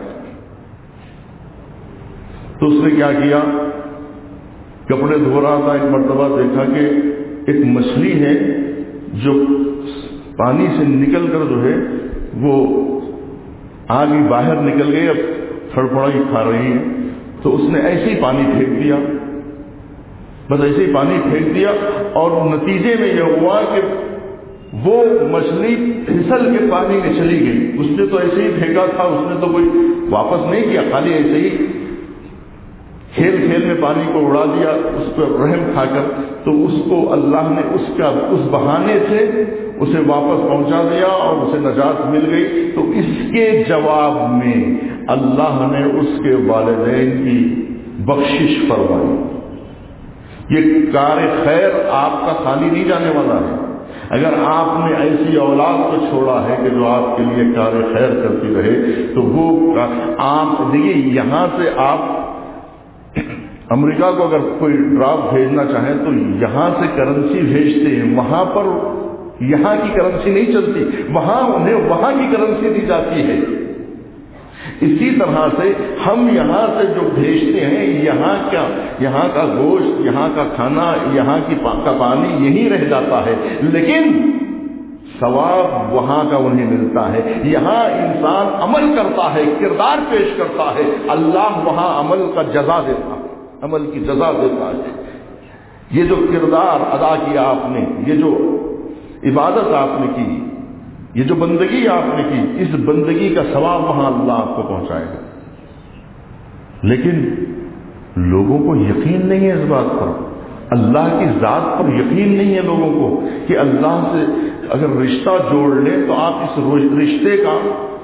تو اس نے کیا کیا؟ کپڑے دھو رہا تھا، ایک مرتبہ دیکھا کہ ایک مچھلی ہے جو پانی سے نکل کر جو ہے وہ آگے باہر نکل گئی، اب فڑفڑائی کھا رہی ہے. تو اس نے ایسے ہی پانی پھینک دیا، بس ایسے ہی پانی پھینک دیا اور نتیجے میں یہ ہوا کہ وہ مچھلی پھسل کے پانی میں چلی گئی. اس نے تو ایسے ہی پھینکا تھا، اس نے تو کوئی واپس نہیں کیا، خالی ایسے ہی کھیل کھیل میں پانی کو اڑا دیا اس پر رحم کھا کر. تو اس کو اللہ نے اس بہانے سے اسے واپس پہنچا دیا اور اسے نجات مل گئی. تو اس کے جواب میں اللہ نے اس کے والدین کی بخشش فرمائی. یہ کار خیر آپ کا خالی نہیں جانے والا ہے. اگر آپ نے ایسی اولاد کو چھوڑا ہے کہ جو آپ کے لیے کار خیر کرتی رہے تو وہ آپ دیکھیے یہاں سے آپ امریکہ کو اگر کوئی ڈراپ بھیجنا چاہیں تو یہاں سے کرنسی بھیجتے ہیں، وہاں پر یہاں کی کرنسی نہیں چلتی، وہاں انہیں وہاں کی کرنسی دی جاتی ہے. اسی طرح سے ہم یہاں سے جو بھیجتے ہیں یہاں کا گوشت، یہاں کا کھانا، یہاں کا پانی یہی رہ جاتا ہے، لیکن ثواب وہاں کا انہیں ملتا ہے. یہاں انسان عمل کرتا ہے، کردار پیش کرتا ہے، اللہ وہاں عمل کا جزا دیتا ہے، عمل کی جزا دیتا ہے. یہ جو کردار ادا کیا آپ نے، یہ جو عبادت آپ نے کی، یہ جو بندگی آپ نے کی، اس بندگی کا ثواب وہاں اللہ آپ کو پہنچائے گا. لیکن لوگوں کو یقین نہیں ہے اس بات پر، اللہ کی ذات پر یقین نہیں ہے لوگوں کو کہ اللہ سے اگر رشتہ جوڑ لیں تو آپ اس رشتے کا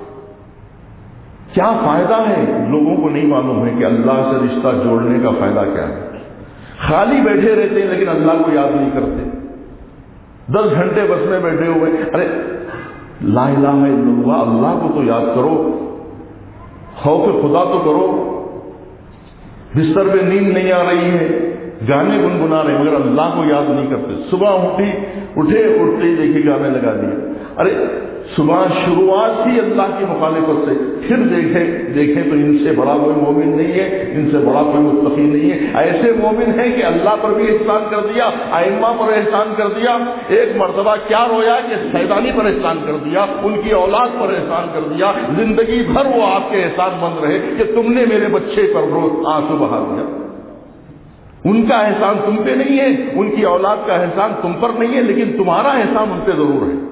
کیا فائدہ ہے، لوگوں کو نہیں معلوم ہے کہ اللہ سے رشتہ جوڑنے کا فائدہ کیا ہے۔ خالی بیٹھے رہتے ہیں لیکن اللہ کو یاد نہیں کرتے، 10 گھنٹے بس میں بیٹھے ہوئے، ارے لا الہ الا اللہ، اللہ کو تو یاد کرو، خوف خدا تو کرو، بستر پہ نیند نہیں آ رہی ہے، گانے گنگنا رہے مگر اللہ کو یاد نہیں کرتے۔ صبح اٹھتے ہی دیکھے گانے لگا دیے، ارے صبح شروعات ہی اللہ کی مخالفت سے، پھر دیکھیں تو ان سے بڑا کوئی مومن نہیں ہے، ان سے بڑا کوئی متقی نہیں ہے۔ ایسے مومن ہیں کہ اللہ پر بھی احسان کر دیا، ائمہ پر احسان کر دیا، ایک مرتبہ کیا رویا کہ سیدانی پر احسان کر دیا، ان کی اولاد پر احسان کر دیا، زندگی بھر وہ آپ کے احسان مند رہے کہ تم نے میرے بچے پر روز آنسو بہا دیا۔ ان کا احسان تم پہ نہیں ہے، ان کی اولاد کا احسان تم پر نہیں ہے، لیکن تمہارا احسان ان پہ ضرور ہے۔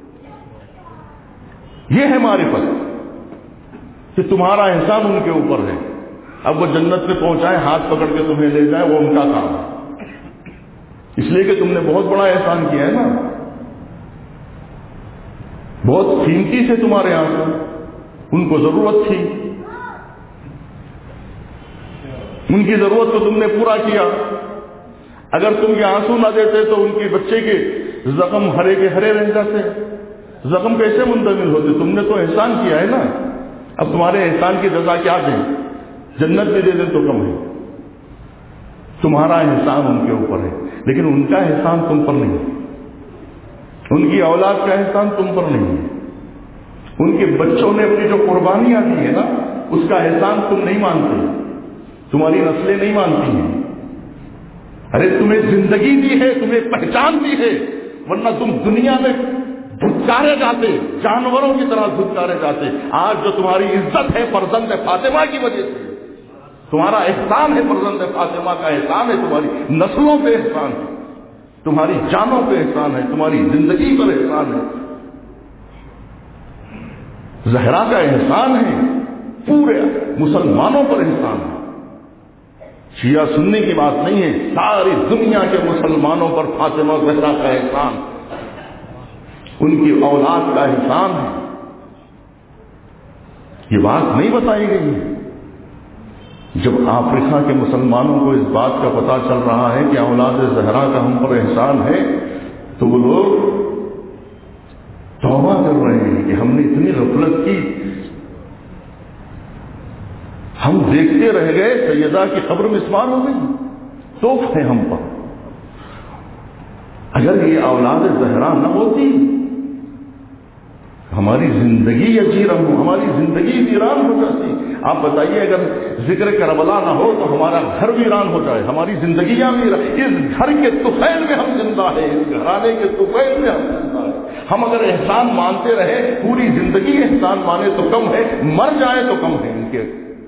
یہ ہے معرفت کہ تمہارا احسان ان کے اوپر ہے۔ اب وہ جنت میں پہنچائیں، ہاتھ پکڑ کے تمہیں لے جائیں، وہ ان کا کام ہے، اس لیے کہ تم نے بہت بڑا احسان کیا ہے نا، بہت قیمتی سے تمہارے آنسو، ان کو ضرورت تھی، ان کی ضرورت کو تم نے پورا کیا۔ اگر تم یہ آنسو نہ دیتے تو ان کے بچے کے زخم ہرے کے ہرے رہ جاتے، زخم کیسے منتقل ہوتے؟ تم نے تو احسان کیا ہے نا، اب تمہارے احسان کی جزا کیا دیں؟ جنت میں دے دیں تو کم ہے۔ تمہارا احسان ان کے اوپر ہے لیکن ان کا احسان تم پر نہیں ہے، ان کی اولاد کا احسان تم پر نہیں ہے، ان کے بچوں نے اپنی جو قربانیاں دی ہے نا اس کا احسان تم نہیں مانتے، تمہاری نسلیں نہیں مانتی ہیں۔ ارے تمہیں زندگی دی ہے، تمہیں پہچان دی ہے، ورنہ تم دنیا میں دھتکارے جاتے، جانوروں کی طرح دھتکارے جاتے۔ آج جو تمہاری عزت ہے فرزند فاطمہ کی وجہ سے، تمہارا احسان ہے فرزند فاطمہ کا احسان ہے، تمہاری نسلوں پہ احسان ہے، تمہاری جانوں پہ احسان ہے، تمہاری زندگی پر احسان ہے، زہرا کا احسان ہے، پورے مسلمانوں پر احسان ہے۔ شیعہ سنی کی بات نہیں ہے، ساری دنیا کے مسلمانوں پر فاطمہ زہرا کا احسان، ان کی اولاد کا احسان ہے۔ یہ بات نہیں بتائی گئی ہے۔ جب افریقہ کے مسلمانوں کو اس بات کا پتہ چل رہا ہے کہ اولاد زہرا کا ہم پر احسان ہے تو وہ لوگ توبہ کر رہے ہیں کہ ہم نے اتنی غفلت کی، ہم دیکھتے رہ گئے، سیدہ کی قبر مسمار ہو گئی، توف ہے ہم پر۔ اگر یہ اولاد زہرا نہ ہوتی ہماری زندگی عجیرہ ہو، ہماری زندگی ویران ہو جاتی۔ آپ بتائیے اگر ذکر کربلا نہ ہو تو ہمارا گھر ویران ہو جائے، ہماری زندگیاں ویران، اس گھر کے طفیل میں ہم زندہ ہیں، اس گھرانے کے طفیل میں ہم زندہ ہیں۔ ہم اگر احسان مانتے رہے، پوری زندگی احسان مانے تو کم ہے، مر جائے تو کم ہے۔ ان کے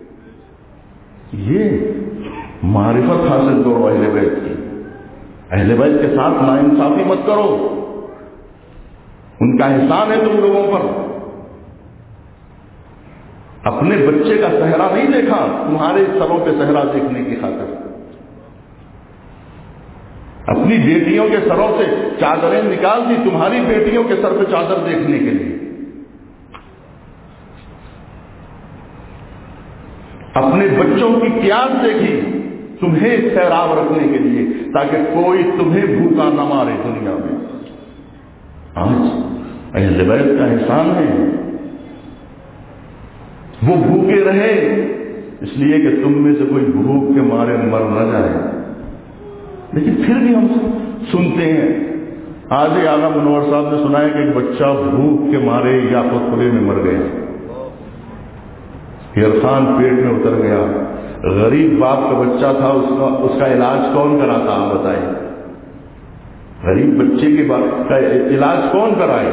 یہ معرفت حاصل کرو اہل بیت کی، اہل بیت کے ساتھ ناانصافی مت کرو، ان کا احسان ہے تم لوگوں پر۔ اپنے بچے کا صحرا نہیں دیکھا تمہارے سروں پہ صحرا دیکھنے کی خاطر، اپنی بیٹیوں کے سروں سے چادریں نکال دی تمہاری بیٹیوں کے سر پہ چادر دیکھنے کے لیے، اپنے بچوں کی پیاس دیکھی تمہیں سیراب رکھنے کے لیے تاکہ کوئی تمہیں بھوکا نہ مارے دنیا میں۔ آج اہل بیت کا احسان ہے وہ بھوکے رہے اس لیے کہ تم میں سے کوئی بھوک کے مارے مر نہ جائے، لیکن پھر بھی ہم سنتے ہیں۔ آج ہی آغا منور صاحب نے سنا ہے کہ ایک بچہ بھوک کے مارے یا خودکشی میں مر گیا، عرفان پیٹ میں اتر گیا، غریب باپ کا بچہ تھا، اس کا علاج کون کراتا؟ آپ بتائیں، غریب بچے کے باپ کا علاج کون کرائے؟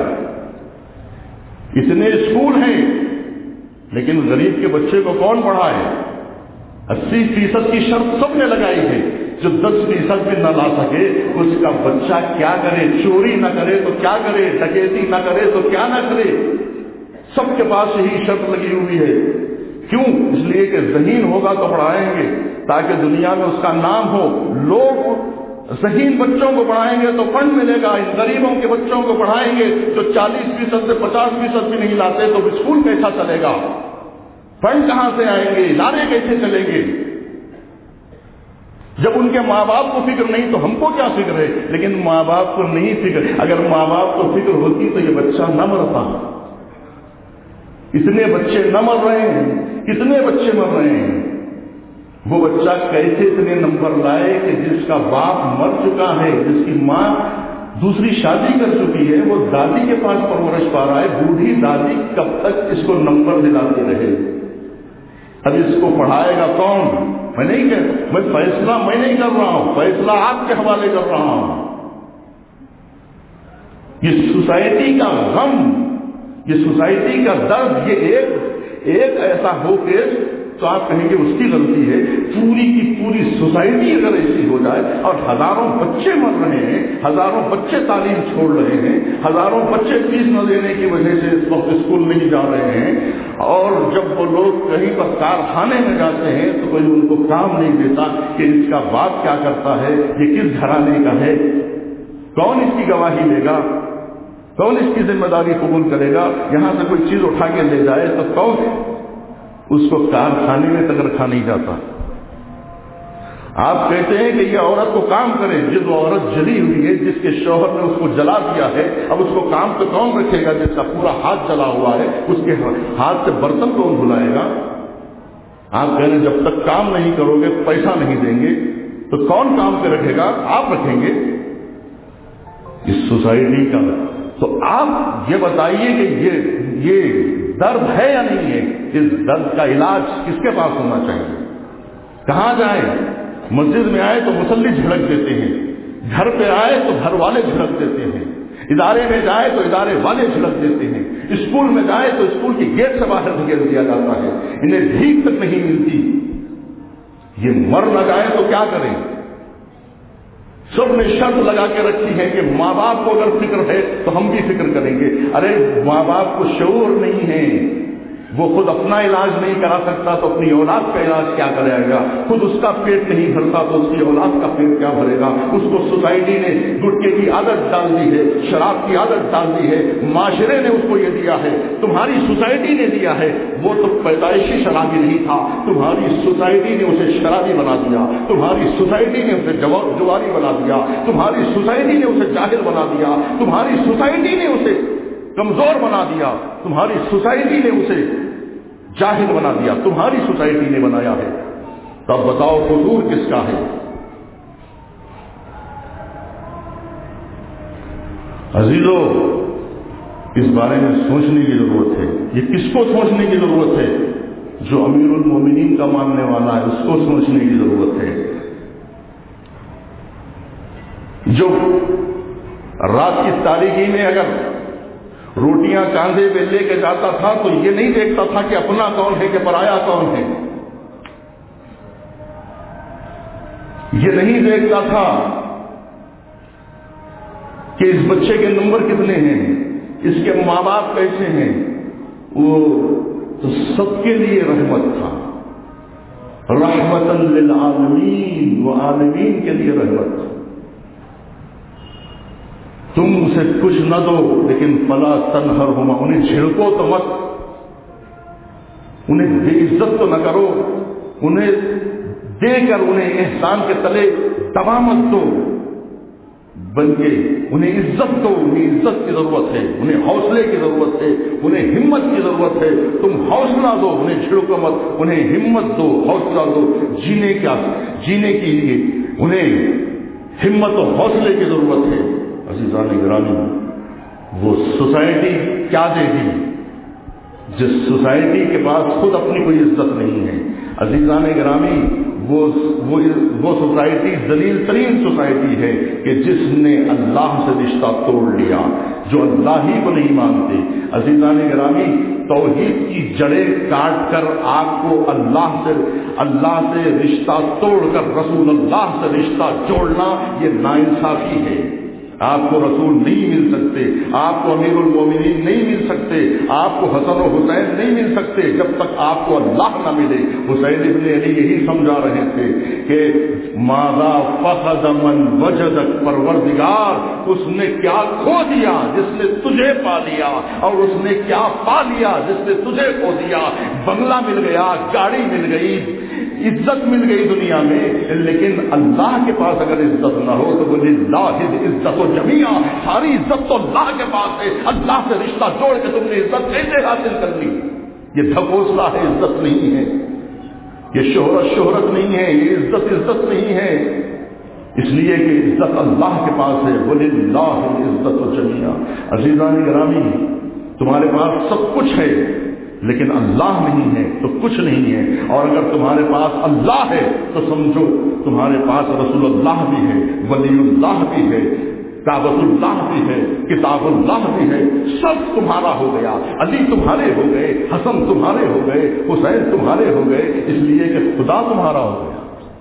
اتنے اسکول ہیں لیکن غریب کے بچے کو کون پڑھائے؟ 80% کی شرط سب نے لگائی ہے، جو 10% بھی نہ لا سکے اس کا بچہ کیا کرے؟ چوری نہ کرے تو کیا کرے؟ ڈکیتی نہ کرے تو کیا نہ کرے؟ سب کے پاس یہی شرط لگی ہوئی ہے۔ کیوں؟ اس لیے کہ ذہین ہوگا تو پڑھائیں گے، تاکہ دنیا میں اس کا نام ہو. لوگ ذہین بچوں کو پڑھائیں گے تو فنڈ ملے گا، ان غریبوں کے بچوں کو پڑھائیں گے جو 40% سے 50% بھی نہیں لاتے تو اسکول کیسا چلے گا؟ فنڈ کہاں سے آئیں گے؟ ادارے کیسے چلیں گے؟ جب ان کے ماں باپ کو فکر نہیں تو ہم کو کیا فکر ہے؟ لیکن ماں باپ کو نہیں فکر. اگر ماں باپ کو فکر ہوتی تو یہ بچہ نہ مرتا. اتنے بچے نہ مر رہے ہیں، کتنے بچے مر رہے ہیں. وہ بچہ کیسے اتنے نمبر لائے کہ جس کا باپ مر چکا ہے، جس کی ماں دوسری شادی کر چکی ہے، وہ دادی کے پاس پرورش پا رہا ہے. بوڑھی دادی کب تک اس کو نمبر دلاتی رہے؟ اب اس کو پڑھائے گا کون؟ میں نہیں کہتا، میں فیصلہ میں نہیں کر رہا ہوں، فیصلہ آپ کے حوالے کر رہا ہوں. یہ سوسائٹی کا غم، یہ سوسائٹی کا درد، یہ ایک ایسا ہو کے تو آپ کہیں گے اس کی غلطی ہے. پوری کی پوری سوسائٹی اگر ایسی ہو جائے اور ہزاروں بچے مر رہے ہیں، ہزاروں بچے تعلیم چھوڑ رہے ہیں، ہزاروں بچے فیس نہ دینے کی وجہ سے اس وقت اسکول نہیں جا رہے ہیں، اور جب وہ لوگ کہیں پر کارخانے میں جاتے ہیں تو کوئی ان کو کام نہیں دیتا کہ اس کا باپ کیا کرتا ہے، یہ کس گھرانے کا ہے، کون اس کی گواہی لے گا، کون اس کی ذمہ داری قبول کرے گا. یہاں سے کوئی چیز اٹھا کے لے جائے تو کون اس کو کارخانے میں تک رکھا نہیں جاتا. آپ کہتے ہیں کہ یہ عورت کو کام کرے. جس عورت جلی ہوئی ہے، جس کے شوہر نے اس کو جلا دیا ہے، اب اس کو کام پہ کون رکھے گا؟ جس کا پورا ہاتھ جلا ہوا ہے، اس کے ہاتھ سے برتن کون دھلائے گا؟ آپ کہہ رہے ہیں جب تک کام نہیں کرو گے پیسہ نہیں دیں گے، تو کون کام پہ رکھے گا؟ آپ رکھیں گے. اس سوسائٹی کا تو آپ یہ بتائیے کہ یہ درد ہے یا نہیں ہے؟ اس درد کا علاج کس کے پاس ہونا چاہیے؟ کہاں جائیں؟ مسجد میں آئے تو مصلی جھڑک دیتے ہیں، گھر پہ آئے تو گھر والے جھڑک دیتے ہیں، ادارے میں جائے تو ادارے والے جھڑک دیتے ہیں، اسکول میں جائے تو اسکول کی گیٹ سے باہر دھکیل دیا جاتا ہے، انہیں بھیک تک نہیں ملتی. یہ مر نہ جائے تو کیا کریں؟ سب نے شرط لگا کے رکھی ہے کہ ماں باپ کو اگر فکر ہے تو ہم بھی فکر کریں گے. ارے ماں باپ کو شعور نہیں ہے، وہ خود اپنا علاج نہیں کرا سکتا تو اپنی اولاد کا علاج کیا کرے گا؟ خود اس کا پیٹ نہیں بھرتا تو اس کی اولاد کا پیٹ کیا بھرے گا؟ اس کو سوسائٹی نے گٹکے کی عادت ڈال دی ہے، شراب کی عادت ڈال دی ہے، معاشرے نے اس کو یہ دیا ہے، تمہاری سوسائٹی نے دیا ہے. وہ تو پیدائشی شرابی نہیں تھا، تمہاری سوسائٹی نے اسے شرابی بنا دیا، تمہاری سوسائٹی نے اسے جواری بنا دیا، تمہاری سوسائٹی نے اسے جاہل بنا دیا، تمہاری سوسائٹی نے اسے کمزور بنا دیا، تمہاری سوسائٹی نے اسے جاہل بنا دیا، تمہاری سوسائٹی نے بنایا ہے. تب بتاؤ قصور کس کا ہے؟ عزیزو، اس بارے میں سوچنے کی ضرورت ہے. یہ کس کو سوچنے کی ضرورت ہے؟ جو امیر المومنین کا ماننے والا ہے اس کو سوچنے کی ضرورت ہے. جو رات کی تاریکی میں اگر روٹیاں کاندھے پہ لے کے جاتا تھا تو یہ نہیں دیکھتا تھا کہ اپنا کون ہے کہ پرایا کون ہے. یہ نہیں دیکھتا تھا کہ اس بچے کے نمبر کتنے ہیں، اس کے ماں باپ کیسے ہیں. وہ تو سب کے لیے رحمت تھا، رحمتاً للعالمین، وہ عالمین کے لیے رحمت تھا. تم اسے کچھ نہ دو لیکن فلا تنہرہما، انہیں جھڑکو تو مت، انہیں بے عزت تو نہ کرو، انہیں دے کر انہیں احسان کے تلے دبا مت دو، بلکہ انہیں عزت دو. انہیں عزت کی ضرورت ہے، انہیں حوصلے کی ضرورت ہے، انہیں ہمت کی ضرورت ہے. تم حوصلہ دو، انہیں جھڑکو مت، انہیں ہمت دو، حوصلہ دو. جینے کے لیے انہیں ہمت و حوصلے کی ضرورت ہے. عزیزان گرامی، وہ سوسائٹی کیا دے گی جس سوسائٹی کے پاس خود اپنی کوئی عزت نہیں ہے؟ عزیزان گرامی، وہ سوسائٹی ذلیل ترین سوسائٹی ہے کہ جس نے اللہ سے رشتہ توڑ لیا، جو اللہ ہی کو نہیں مانتے. عزیزان گرامی، توحید کی جڑیں کاٹ کر آپ کو اللہ سے رشتہ توڑ کر رسول اللہ سے رشتہ جوڑنا، یہ ناانصافی ہے. آپ کو رسول نہیں مل سکتے، آپ کو امیر المومنین نہیں مل سکتے، آپ کو حسن و حسین نہیں مل سکتے جب تک آپ کو اللہ نہ ملے۔ حسین ابن علی یہی سمجھا رہے تھے کہ ماذا فقد من وجدک پروردگار، اس نے کیا کھو دیا جس نے تجھے پا لیا، اور اس نے کیا پا لیا جس نے تجھے کھو دیا۔ بنگلہ مل گیا، گاڑی مل گئی، عزت مل گئی دنیا میں، لیکن اللہ کے پاس اگر عزت نہ ہو تو بولے لاہ عزت و جمیع، ساری عزت تو اللہ کے پاس ہے۔ اللہ سے رشتہ جوڑ کے تم نے عزت کیسے حاصل کر لی؟ یہ ڈھکوسلا ہے، عزت نہیں ہے۔ یہ شہرت نہیں ہے، یہ عزت نہیں ہے۔ اس لیے کہ عزت اللہ کے پاس ہے۔ بولے لاہ عزت و جمیع۔ عزیزان گرامی، تمہارے پاس سب کچھ ہے لیکن اللہ نہیں ہے تو کچھ نہیں ہے، اور اگر تمہارے پاس اللہ ہے تو سمجھو تمہارے پاس رسول اللہ بھی ہے، ولی اللہ بھی ہے، کعبۃ اللہ بھی ہے، کتاب اللہ بھی ہے، سب تمہارا ہو گیا۔ علی تمہارے ہو گئے، حسن تمہارے ہو گئے، حسین تمہارے ہو گئے، اس لیے کہ خدا تمہارا ہو گیا۔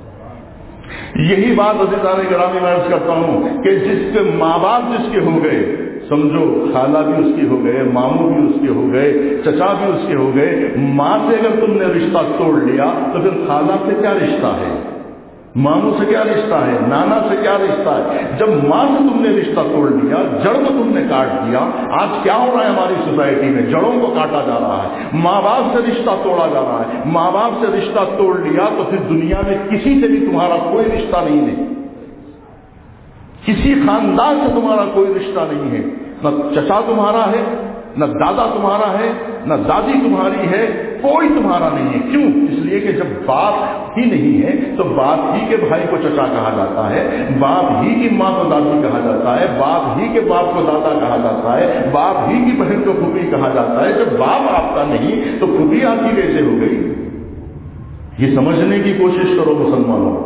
یہی بات عزیزان گرامی میں عرض کرتا ہوں کہ جس کے ماں باپ جس کے ہو گئے، سمجھو خالہ بھی اس کے ہو گئے، ماموں بھی اس کے ہو گئے، چچا بھی اس کے ہو گئے۔ ماں سے اگر تم نے رشتہ توڑ لیا تو پھر خالہ سے کیا رشتہ ہے، ماموں سے کیا رشتہ ہے، نانا سے کیا رشتہ ہے؟ جب ماں سے تم نے رشتہ توڑ لیا، جڑ کو تم نے کاٹ دیا۔ آج کیا ہو رہا ہے ہماری سوسائٹی میں؟ جڑوں کو کاٹا جا رہا ہے، ماں باپ سے رشتہ توڑا جا رہا ہے۔ ماں باپ سے رشتہ توڑ لیا تو پھر دنیا میں کسی سے بھی تمہارا کوئی رشتہ نہیں ہے، کسی خاندان سے تمہارا کوئی رشتہ نہیں ہے، نہ چچا تمہارا ہے، نہ دادا تمہارا ہے، نہ دادی تمہاری ہے، کوئی تمہارا نہیں ہے۔ کیوں؟ اس لیے کہ جب باپ ہی نہیں ہے تو باپ ہی کے بھائی کو چچا کہا جاتا ہے، باپ ہی کی ماں کو دادی کہا جاتا ہے، باپ ہی کے باپ کو دادا کہا جاتا ہے، باپ ہی کی بہن کو پھوپھی کہا جاتا ہے۔ جب باپ آپ کا نہیں تو پھوپھی آپ کی کیسے ہو گئی؟ یہ سمجھنے کی کوشش کرو مسلمانوں۔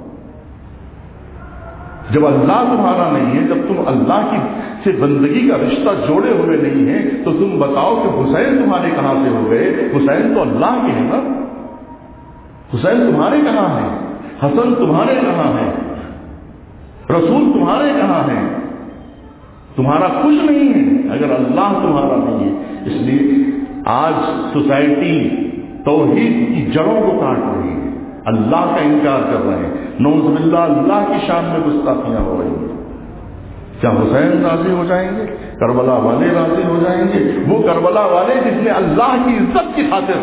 جب اللہ تمہارا نہیں ہے، جب تم اللہ کی سے بندگی کا رشتہ جوڑے ہوئے نہیں ہیں تو تم بتاؤ کہ حسین تمہارے کہاں سے ہو گئے؟ حسین تو اللہ کے ہیں نا، حسین تمہارے کہاں ہیں؟ حسن تمہارے کہاں ہیں؟ رسول تمہارے کہاں ہیں؟ تمہارا کچھ نہیں ہے اگر اللہ تمہارا نہیں ہے۔ اس لیے آج سوسائٹی توحید کی جڑوں کو کاٹ رہی ہے، اللہ کا انکار کر رہے ہیں، نعوذ باللہ اللہ کی شان میں گستاخیاں ہو رہی ہیں۔ کیا حسین راضی ہو جائیں گے؟ کربلا والے راضی ہو جائیں گے؟ وہ کربلا والے جس نے اللہ کی عزت کی خاطر،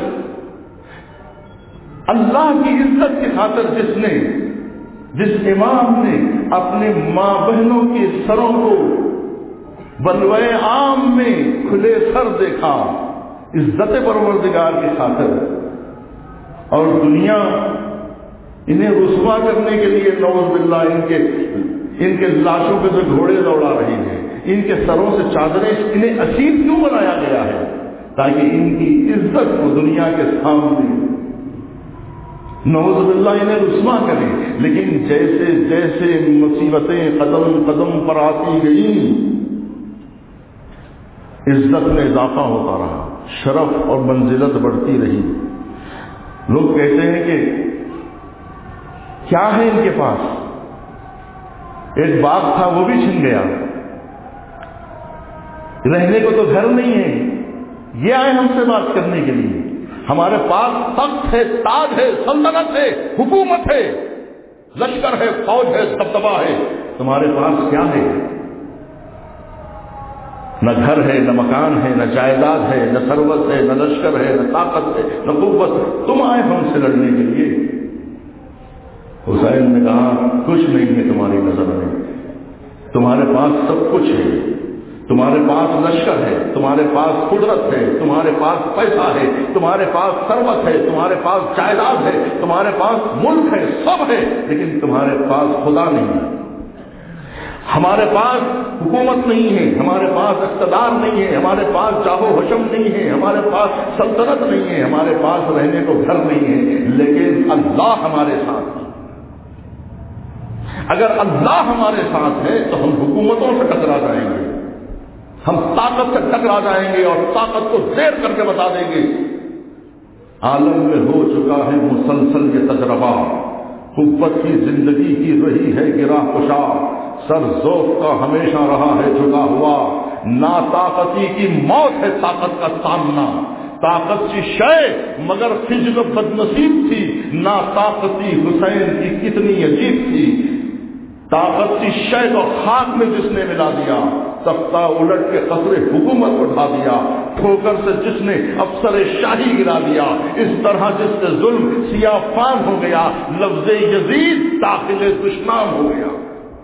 اللہ کی عزت کی خاطر جس امام نے اپنے ماں بہنوں کے سروں کو بلوائے عام میں کھلے سر دیکھا عزت پروردگار کی خاطر، اور دنیا انہیں رسوا کرنے کے لیے نعوذ باللہ ان کے لاشوں پہ سے گھوڑے دوڑا رہی ہے، ان کے سروں سے چادریں، انہیں اسیر کیوں بنایا گیا ہے؟ تاکہ ان کی عزت کو دنیا کے سامنے نعوذ باللہ انہیں رسوا کرے۔ لیکن جیسے جیسے مصیبتیں قدم قدم پر آتی گئیں، عزت میں اضافہ ہوتا رہا، شرف اور منزلت بڑھتی رہی۔ لوگ کہتے ہیں کہ کیا ہے ان کے پاس؟ ایک باغ تھا وہ بھی چھن گیا، رہنے کو تو گھر نہیں ہے۔ یہ آئے ہم سے بات کرنے کے لیے، ہمارے پاس تخت ہے، تاج ہے، سلطنت ہے، حکومت ہے، لشکر ہے، فوج ہے، دبدبہ ہے، تمہارے پاس کیا ہے؟ نہ گھر ہے، نہ مکان ہے، نہ جائیداد ہے، نہ ثروت ہے، نہ لشکر ہے، نہ طاقت ہے، نہ قوت۔ تم آئے ہم سے لڑنے کے لیے؟ حسین نے کہا کچھ نہیں ہے تمہاری نظر میں، تمہارے پاس سب کچھ ہے، تمہارے پاس لشکر ہے، تمہارے پاس قدرت ہے، تمہارے پاس پیسہ ہے، تمہارے پاس ثروت ہے، تمہارے پاس جائیداد ہے، تمہارے پاس ملک ہے، سب ہے، لیکن تمہارے پاس خدا نہیں ہے۔ ہمارے پاس حکومت نہیں ہے، ہمارے پاس اقتدار نہیں ہے، ہمارے پاس جاہ و حشم نہیں ہے، ہمارے پاس سلطنت نہیں ہے، ہمارے پاس رہنے کو گھر نہیں ہے، لیکن اللہ ہمارے ساتھ ہے۔ اگر اللہ ہمارے ساتھ ہے تو ہم حکومتوں سے ٹکرا جائیں گے، ہم طاقت سے ٹکرا جائیں گے اور طاقت کو زیر کر کے بتا دیں گے۔ عالم میں ہو چکا ہے مسلسل یہ تجربہ، قوت کی زندگی کی رہی ہے گرا کشا، سر ذوق کا ہمیشہ رہا ہے جھکا ہوا، ناطاقتی کی موت ہے طاقت کا سامنا، طاقت کی شے مگر خجل بد نصیب تھی، ناطاقتی حسین کی کتنی عجیب تھی، طاقت کی شے کو خاک میں جس نے ملا دیا، تختہ الٹ کے قصر حکومت اٹھا دیا، ٹھوکر سے جس نے افسر شاہی گرا دیا، اس طرح جس سے ظلم سیاہ فام ہو گیا، لفظ یزید داخل دشنام ہو گیا۔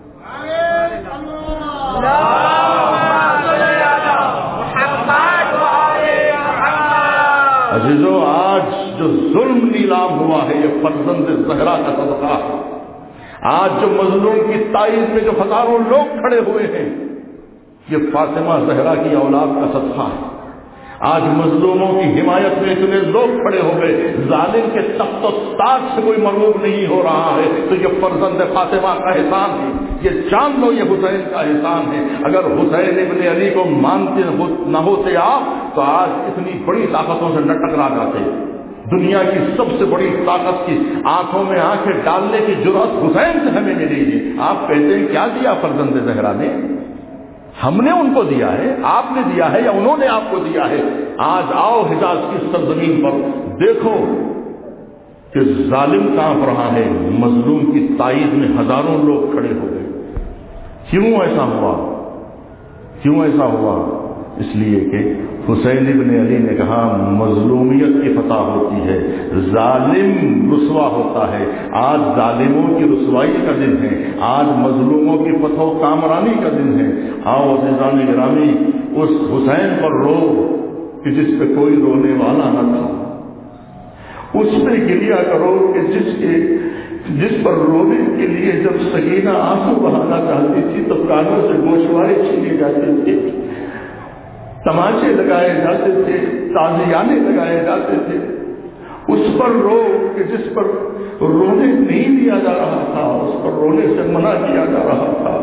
عزیزو، آج جو ظلم نیلام ہوا ہے یہ فرزند زہرا کا صدقہ ہے۔ آج جو مظلوم کی تائید میں جو ہزاروں لوگ کھڑے ہوئے ہیں یہ فاطمہ زہرا کی اولاد کا صدقہ ہے۔ آج مظلوموں کی حمایت میں اتنے لوگ کھڑے ہو گئے، ظالم کے تخت و تاج سے کوئی مرغوب نہیں ہو رہا ہے، تو یہ فرزند فاطمہ کا احسان ہے، یہ جان لو یہ حسین کا احسان ہے۔ اگر حسین ابن علی کو مانتے نہ ہوتے آپ تو آج اتنی بڑی طاقتوں سے نہ ٹکرا جاتے۔ دنیا کی سب سے بڑی طاقت کی آنکھوں میں آنکھیں ڈالنے کی جرأت حسین سے ہمیں ملی ہے۔ آپ کہتے ہیں کیا دیا فرزند زہرا نے؟ ہم نے ان کو دیا ہے، آپ نے دیا ہے یا انہوں نے آپ کو دیا ہے؟ آج آؤ حجاز کی سرزمین پر دیکھو کہ ظالم کانپ رہا ہے، مظلوم کی تائید میں ہزاروں لوگ کھڑے ہو گئے۔ کیوں ایسا ہوا؟ کیوں ایسا ہوا؟ اس لیے کہ حسین ابن علی نے کہا مظلومیت کی فتح ہوتی ہے، ظالم رسوا ہوتا ہے۔ آج ظالموں کی رسوائی کا دن ہے، آج مظلوموں کی فتح و کامرانی کا دن ہے۔ آؤ عزیزان گرامی اس حسین پر رو کہ جس پہ کوئی رونے والا نہ تھا، اس پہ گریہ کرو کہ جس پر رونے کے لیے جب سکینہ آنسو بہانا چاہتی تھی تو کانوں سے گوشوارے چھینے جاتے تھے، تماچے لگائے جاتے تھے، تازیانے لگائے جاتے تھے۔ اس پر رو کہ جس پر رونے نہیں دیا جا رہا تھا، اس پر رونے سے منع کیا جا رہا تھا۔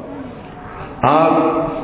آپ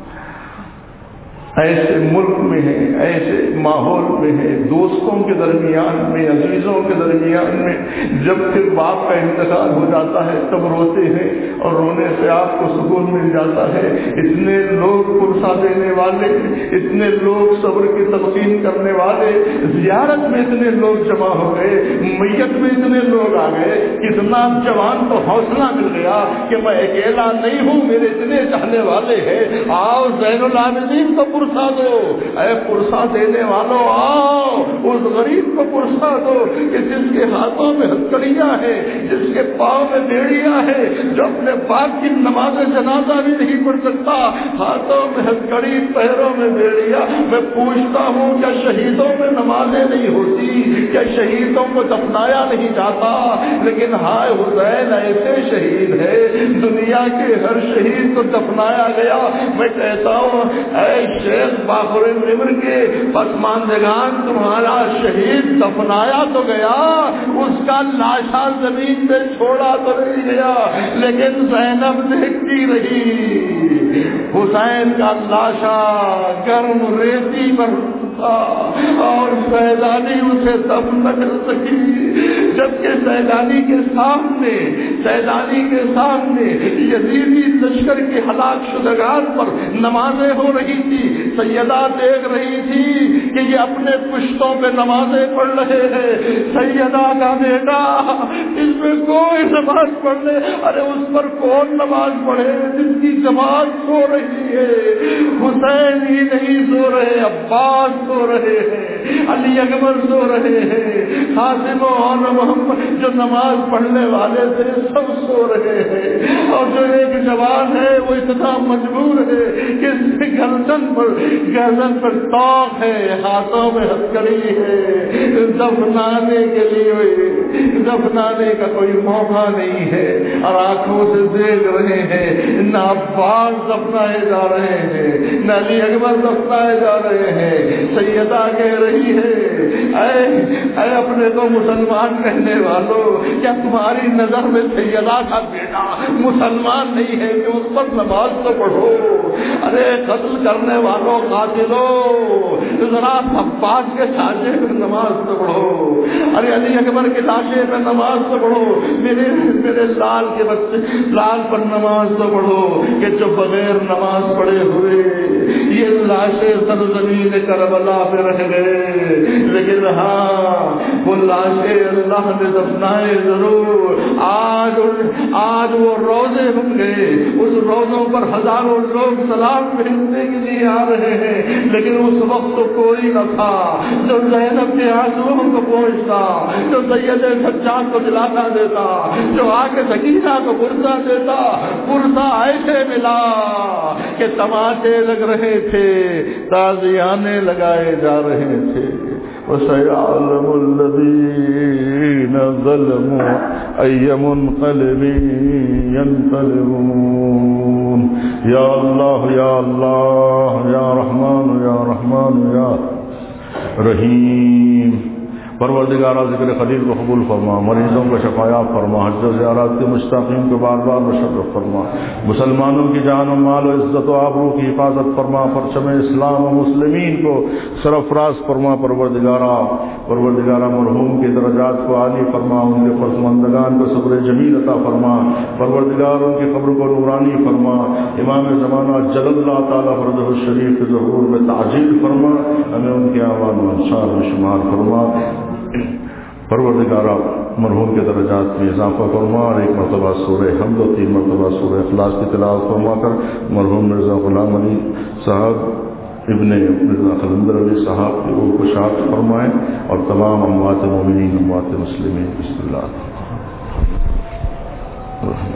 ایسے ملک میں ہیں، ایسے ماحول میں ہیں، دوستوں کے درمیان میں، عزیزوں کے درمیان میں، جب پھر باپ کا انتقال ہو جاتا ہے تب روتے ہیں اور رونے سے آپ کو سکون مل جاتا ہے۔ اتنے لوگ پرسہ دینے والے، اتنے لوگ صبر کی تلقین کرنے والے، زیارت میں اتنے لوگ جمع ہو گئے، میت میں اتنے لوگ آ گئے، کتنا جوان کو حوصلہ مل گیا کہ میں اکیلا نہیں ہوں، میرے اتنے چاہنے والے ہیں۔ آؤ زین العابدین کو پرسہ دو، اے پرسہ دینے والوں آؤ اس غریب کو پرسہ دو کہ جس کے ہاتھوں میں ہتھکڑیاں ہیں، جس کے پاؤں میں بیڑیاں ہیں، جو اپنے باپ کی نماز جنازہ بھی نہیں پڑھ سکتا، ہاتھوں میں ہتھکڑی، پیروں میں بیڑیاں۔ میں پوچھتا ہوں کیا شہیدوں میں نمازیں نہیں ہوتی؟ کیا شہیدوں کو دفنایا نہیں جاتا؟ لیکن ہائے حسین ایسے شہید ہے، دنیا کے ہر شہید کو دفنایا گیا۔ میں کہتا ہوں اے شیخ باقر نمر کے پسماندگان، تمہارا شہید دفنایا تو گیا، اس کا لاشا زمین پہ چھوڑا تو نہیں گیا، لیکن زینب دیکھتی رہی حسین کا لاشا گرم ریتی پر تھا اور سیدانی اسے دفن نہ کر سکی، جبکہ سیدانی کے سامنے یزیدی لشکر کے ہلاک شدگان پر نمازیں ہو رہی تھی۔ سیدہ دیکھ رہی تھی کہ یہ اپنے پشتوں پہ نمازیں پڑھ رہے ہیں۔ سیدہ کا بیٹا اس میں کوئی نماز پڑھ لے، ارے اس پر کون نماز پڑھے جس کی جماعت سو رہی ہے؟ حسین ہی نہیں سو رہے، عباس سو رہے ہیں، علی اکبر سو رہے ہیں، قاسم اور محمد جو نماز پڑھنے والے تھے سب سو رہے ہیں، اور جو ایک جوان ہے وہ اتنا مجبور ہے کہ اس کی گردن پر توق ہے، ہاتھوں میں ہتھکڑی ہے، دفنانے کا کوئی موقع نہیں ہے، اور آنکھوں سے دیکھ رہے ہیں نہ عباس دفنائے جا رہے ہیں، نہ علی اکبر دفنائے جا رہے ہیں۔ سیدہ کہہ رہی ہے اے اپنے کو مسلمان کہنے والوں، کیا تمہاری نظر میں سیدہ کا بیٹا مسلمان مسلمان نہیں ہے کہ اس پر نماز تو پڑھو. ارے قتل کرنے والوں قاتلوں ذرا عباس کے لاشے پہ نماز تو پڑھو. ارے علی اکبر کے لاشے پہ نماز تو پڑھو. میرے لال کے بچے لال پر نماز تو پڑھو کہ جو بغیر نماز پڑھے ہوئے یہ لاشیں سرزمین کربلا پہ رہ گئے. لیکن ہاں وہ لاشیں اللہ نے دفنائے ضرور. آج وہ روزے بن گئے. اس روزوں پر ہزاروں لوگ سلام بھیجنے کے لیے آ رہے ہیں. لیکن اس وقت تو کوئی نہ تھا جو زینب کے آنسوؤں کو پہنچتا, جو سید سجاد کو دلانا دیتا, جو آ کے سکینہ کو پرسہ دیتا. پرسہ ایسے ملا کہ تماشے لگ رہے تھے, تازیانے لگائے جا رہے تھے. وَسَيَعْلَمُ الَّذِينَ ظَلَمُوا أَيَّ مُنْقَلِبٍ يَنْقَلِبُونَ. یا اللہ یا اللہ یا رحمان یا رحمان یا رحیم. پروردگارہ ذکر خلیل کو قبول فرما, مریضوں کو شفایاب فرما, حج و زیارات کے مشتاقین کو بار بار مشرف فرما, مسلمانوں کی جان و مال و عزت و آبرو کی حفاظت فرما, پرچم اسلام و مسلمین کو سرفراز فرما. پروردگارہ مرحوم کے درجات کو عالی فرما, ان کے پسماندگان کو صبر جمیل عطا فرما. پروردگار ان کی قبر کو نورانی فرما. امام زمانہ جل اللہ تعالیٰ فرجہ الشریف کے ظہور میں تعجیل فرما. ہمیں ان کے اعمال و انصار میں شمار فرما. پروردگارہ مرحوم کے درجات میں اضافہ فرما اور ایک مرتبہ سورہ حمد و 3 مرتبہ سورہ اخلاص کی تلاوت فرما کر مرحوم مرزا غلام علی صاحب ابن مرزا قلندر علی صاحب کی روح کو شاد فرمائیں اور تمام اموات مومنین اموات مسلمین. بسم اللہ.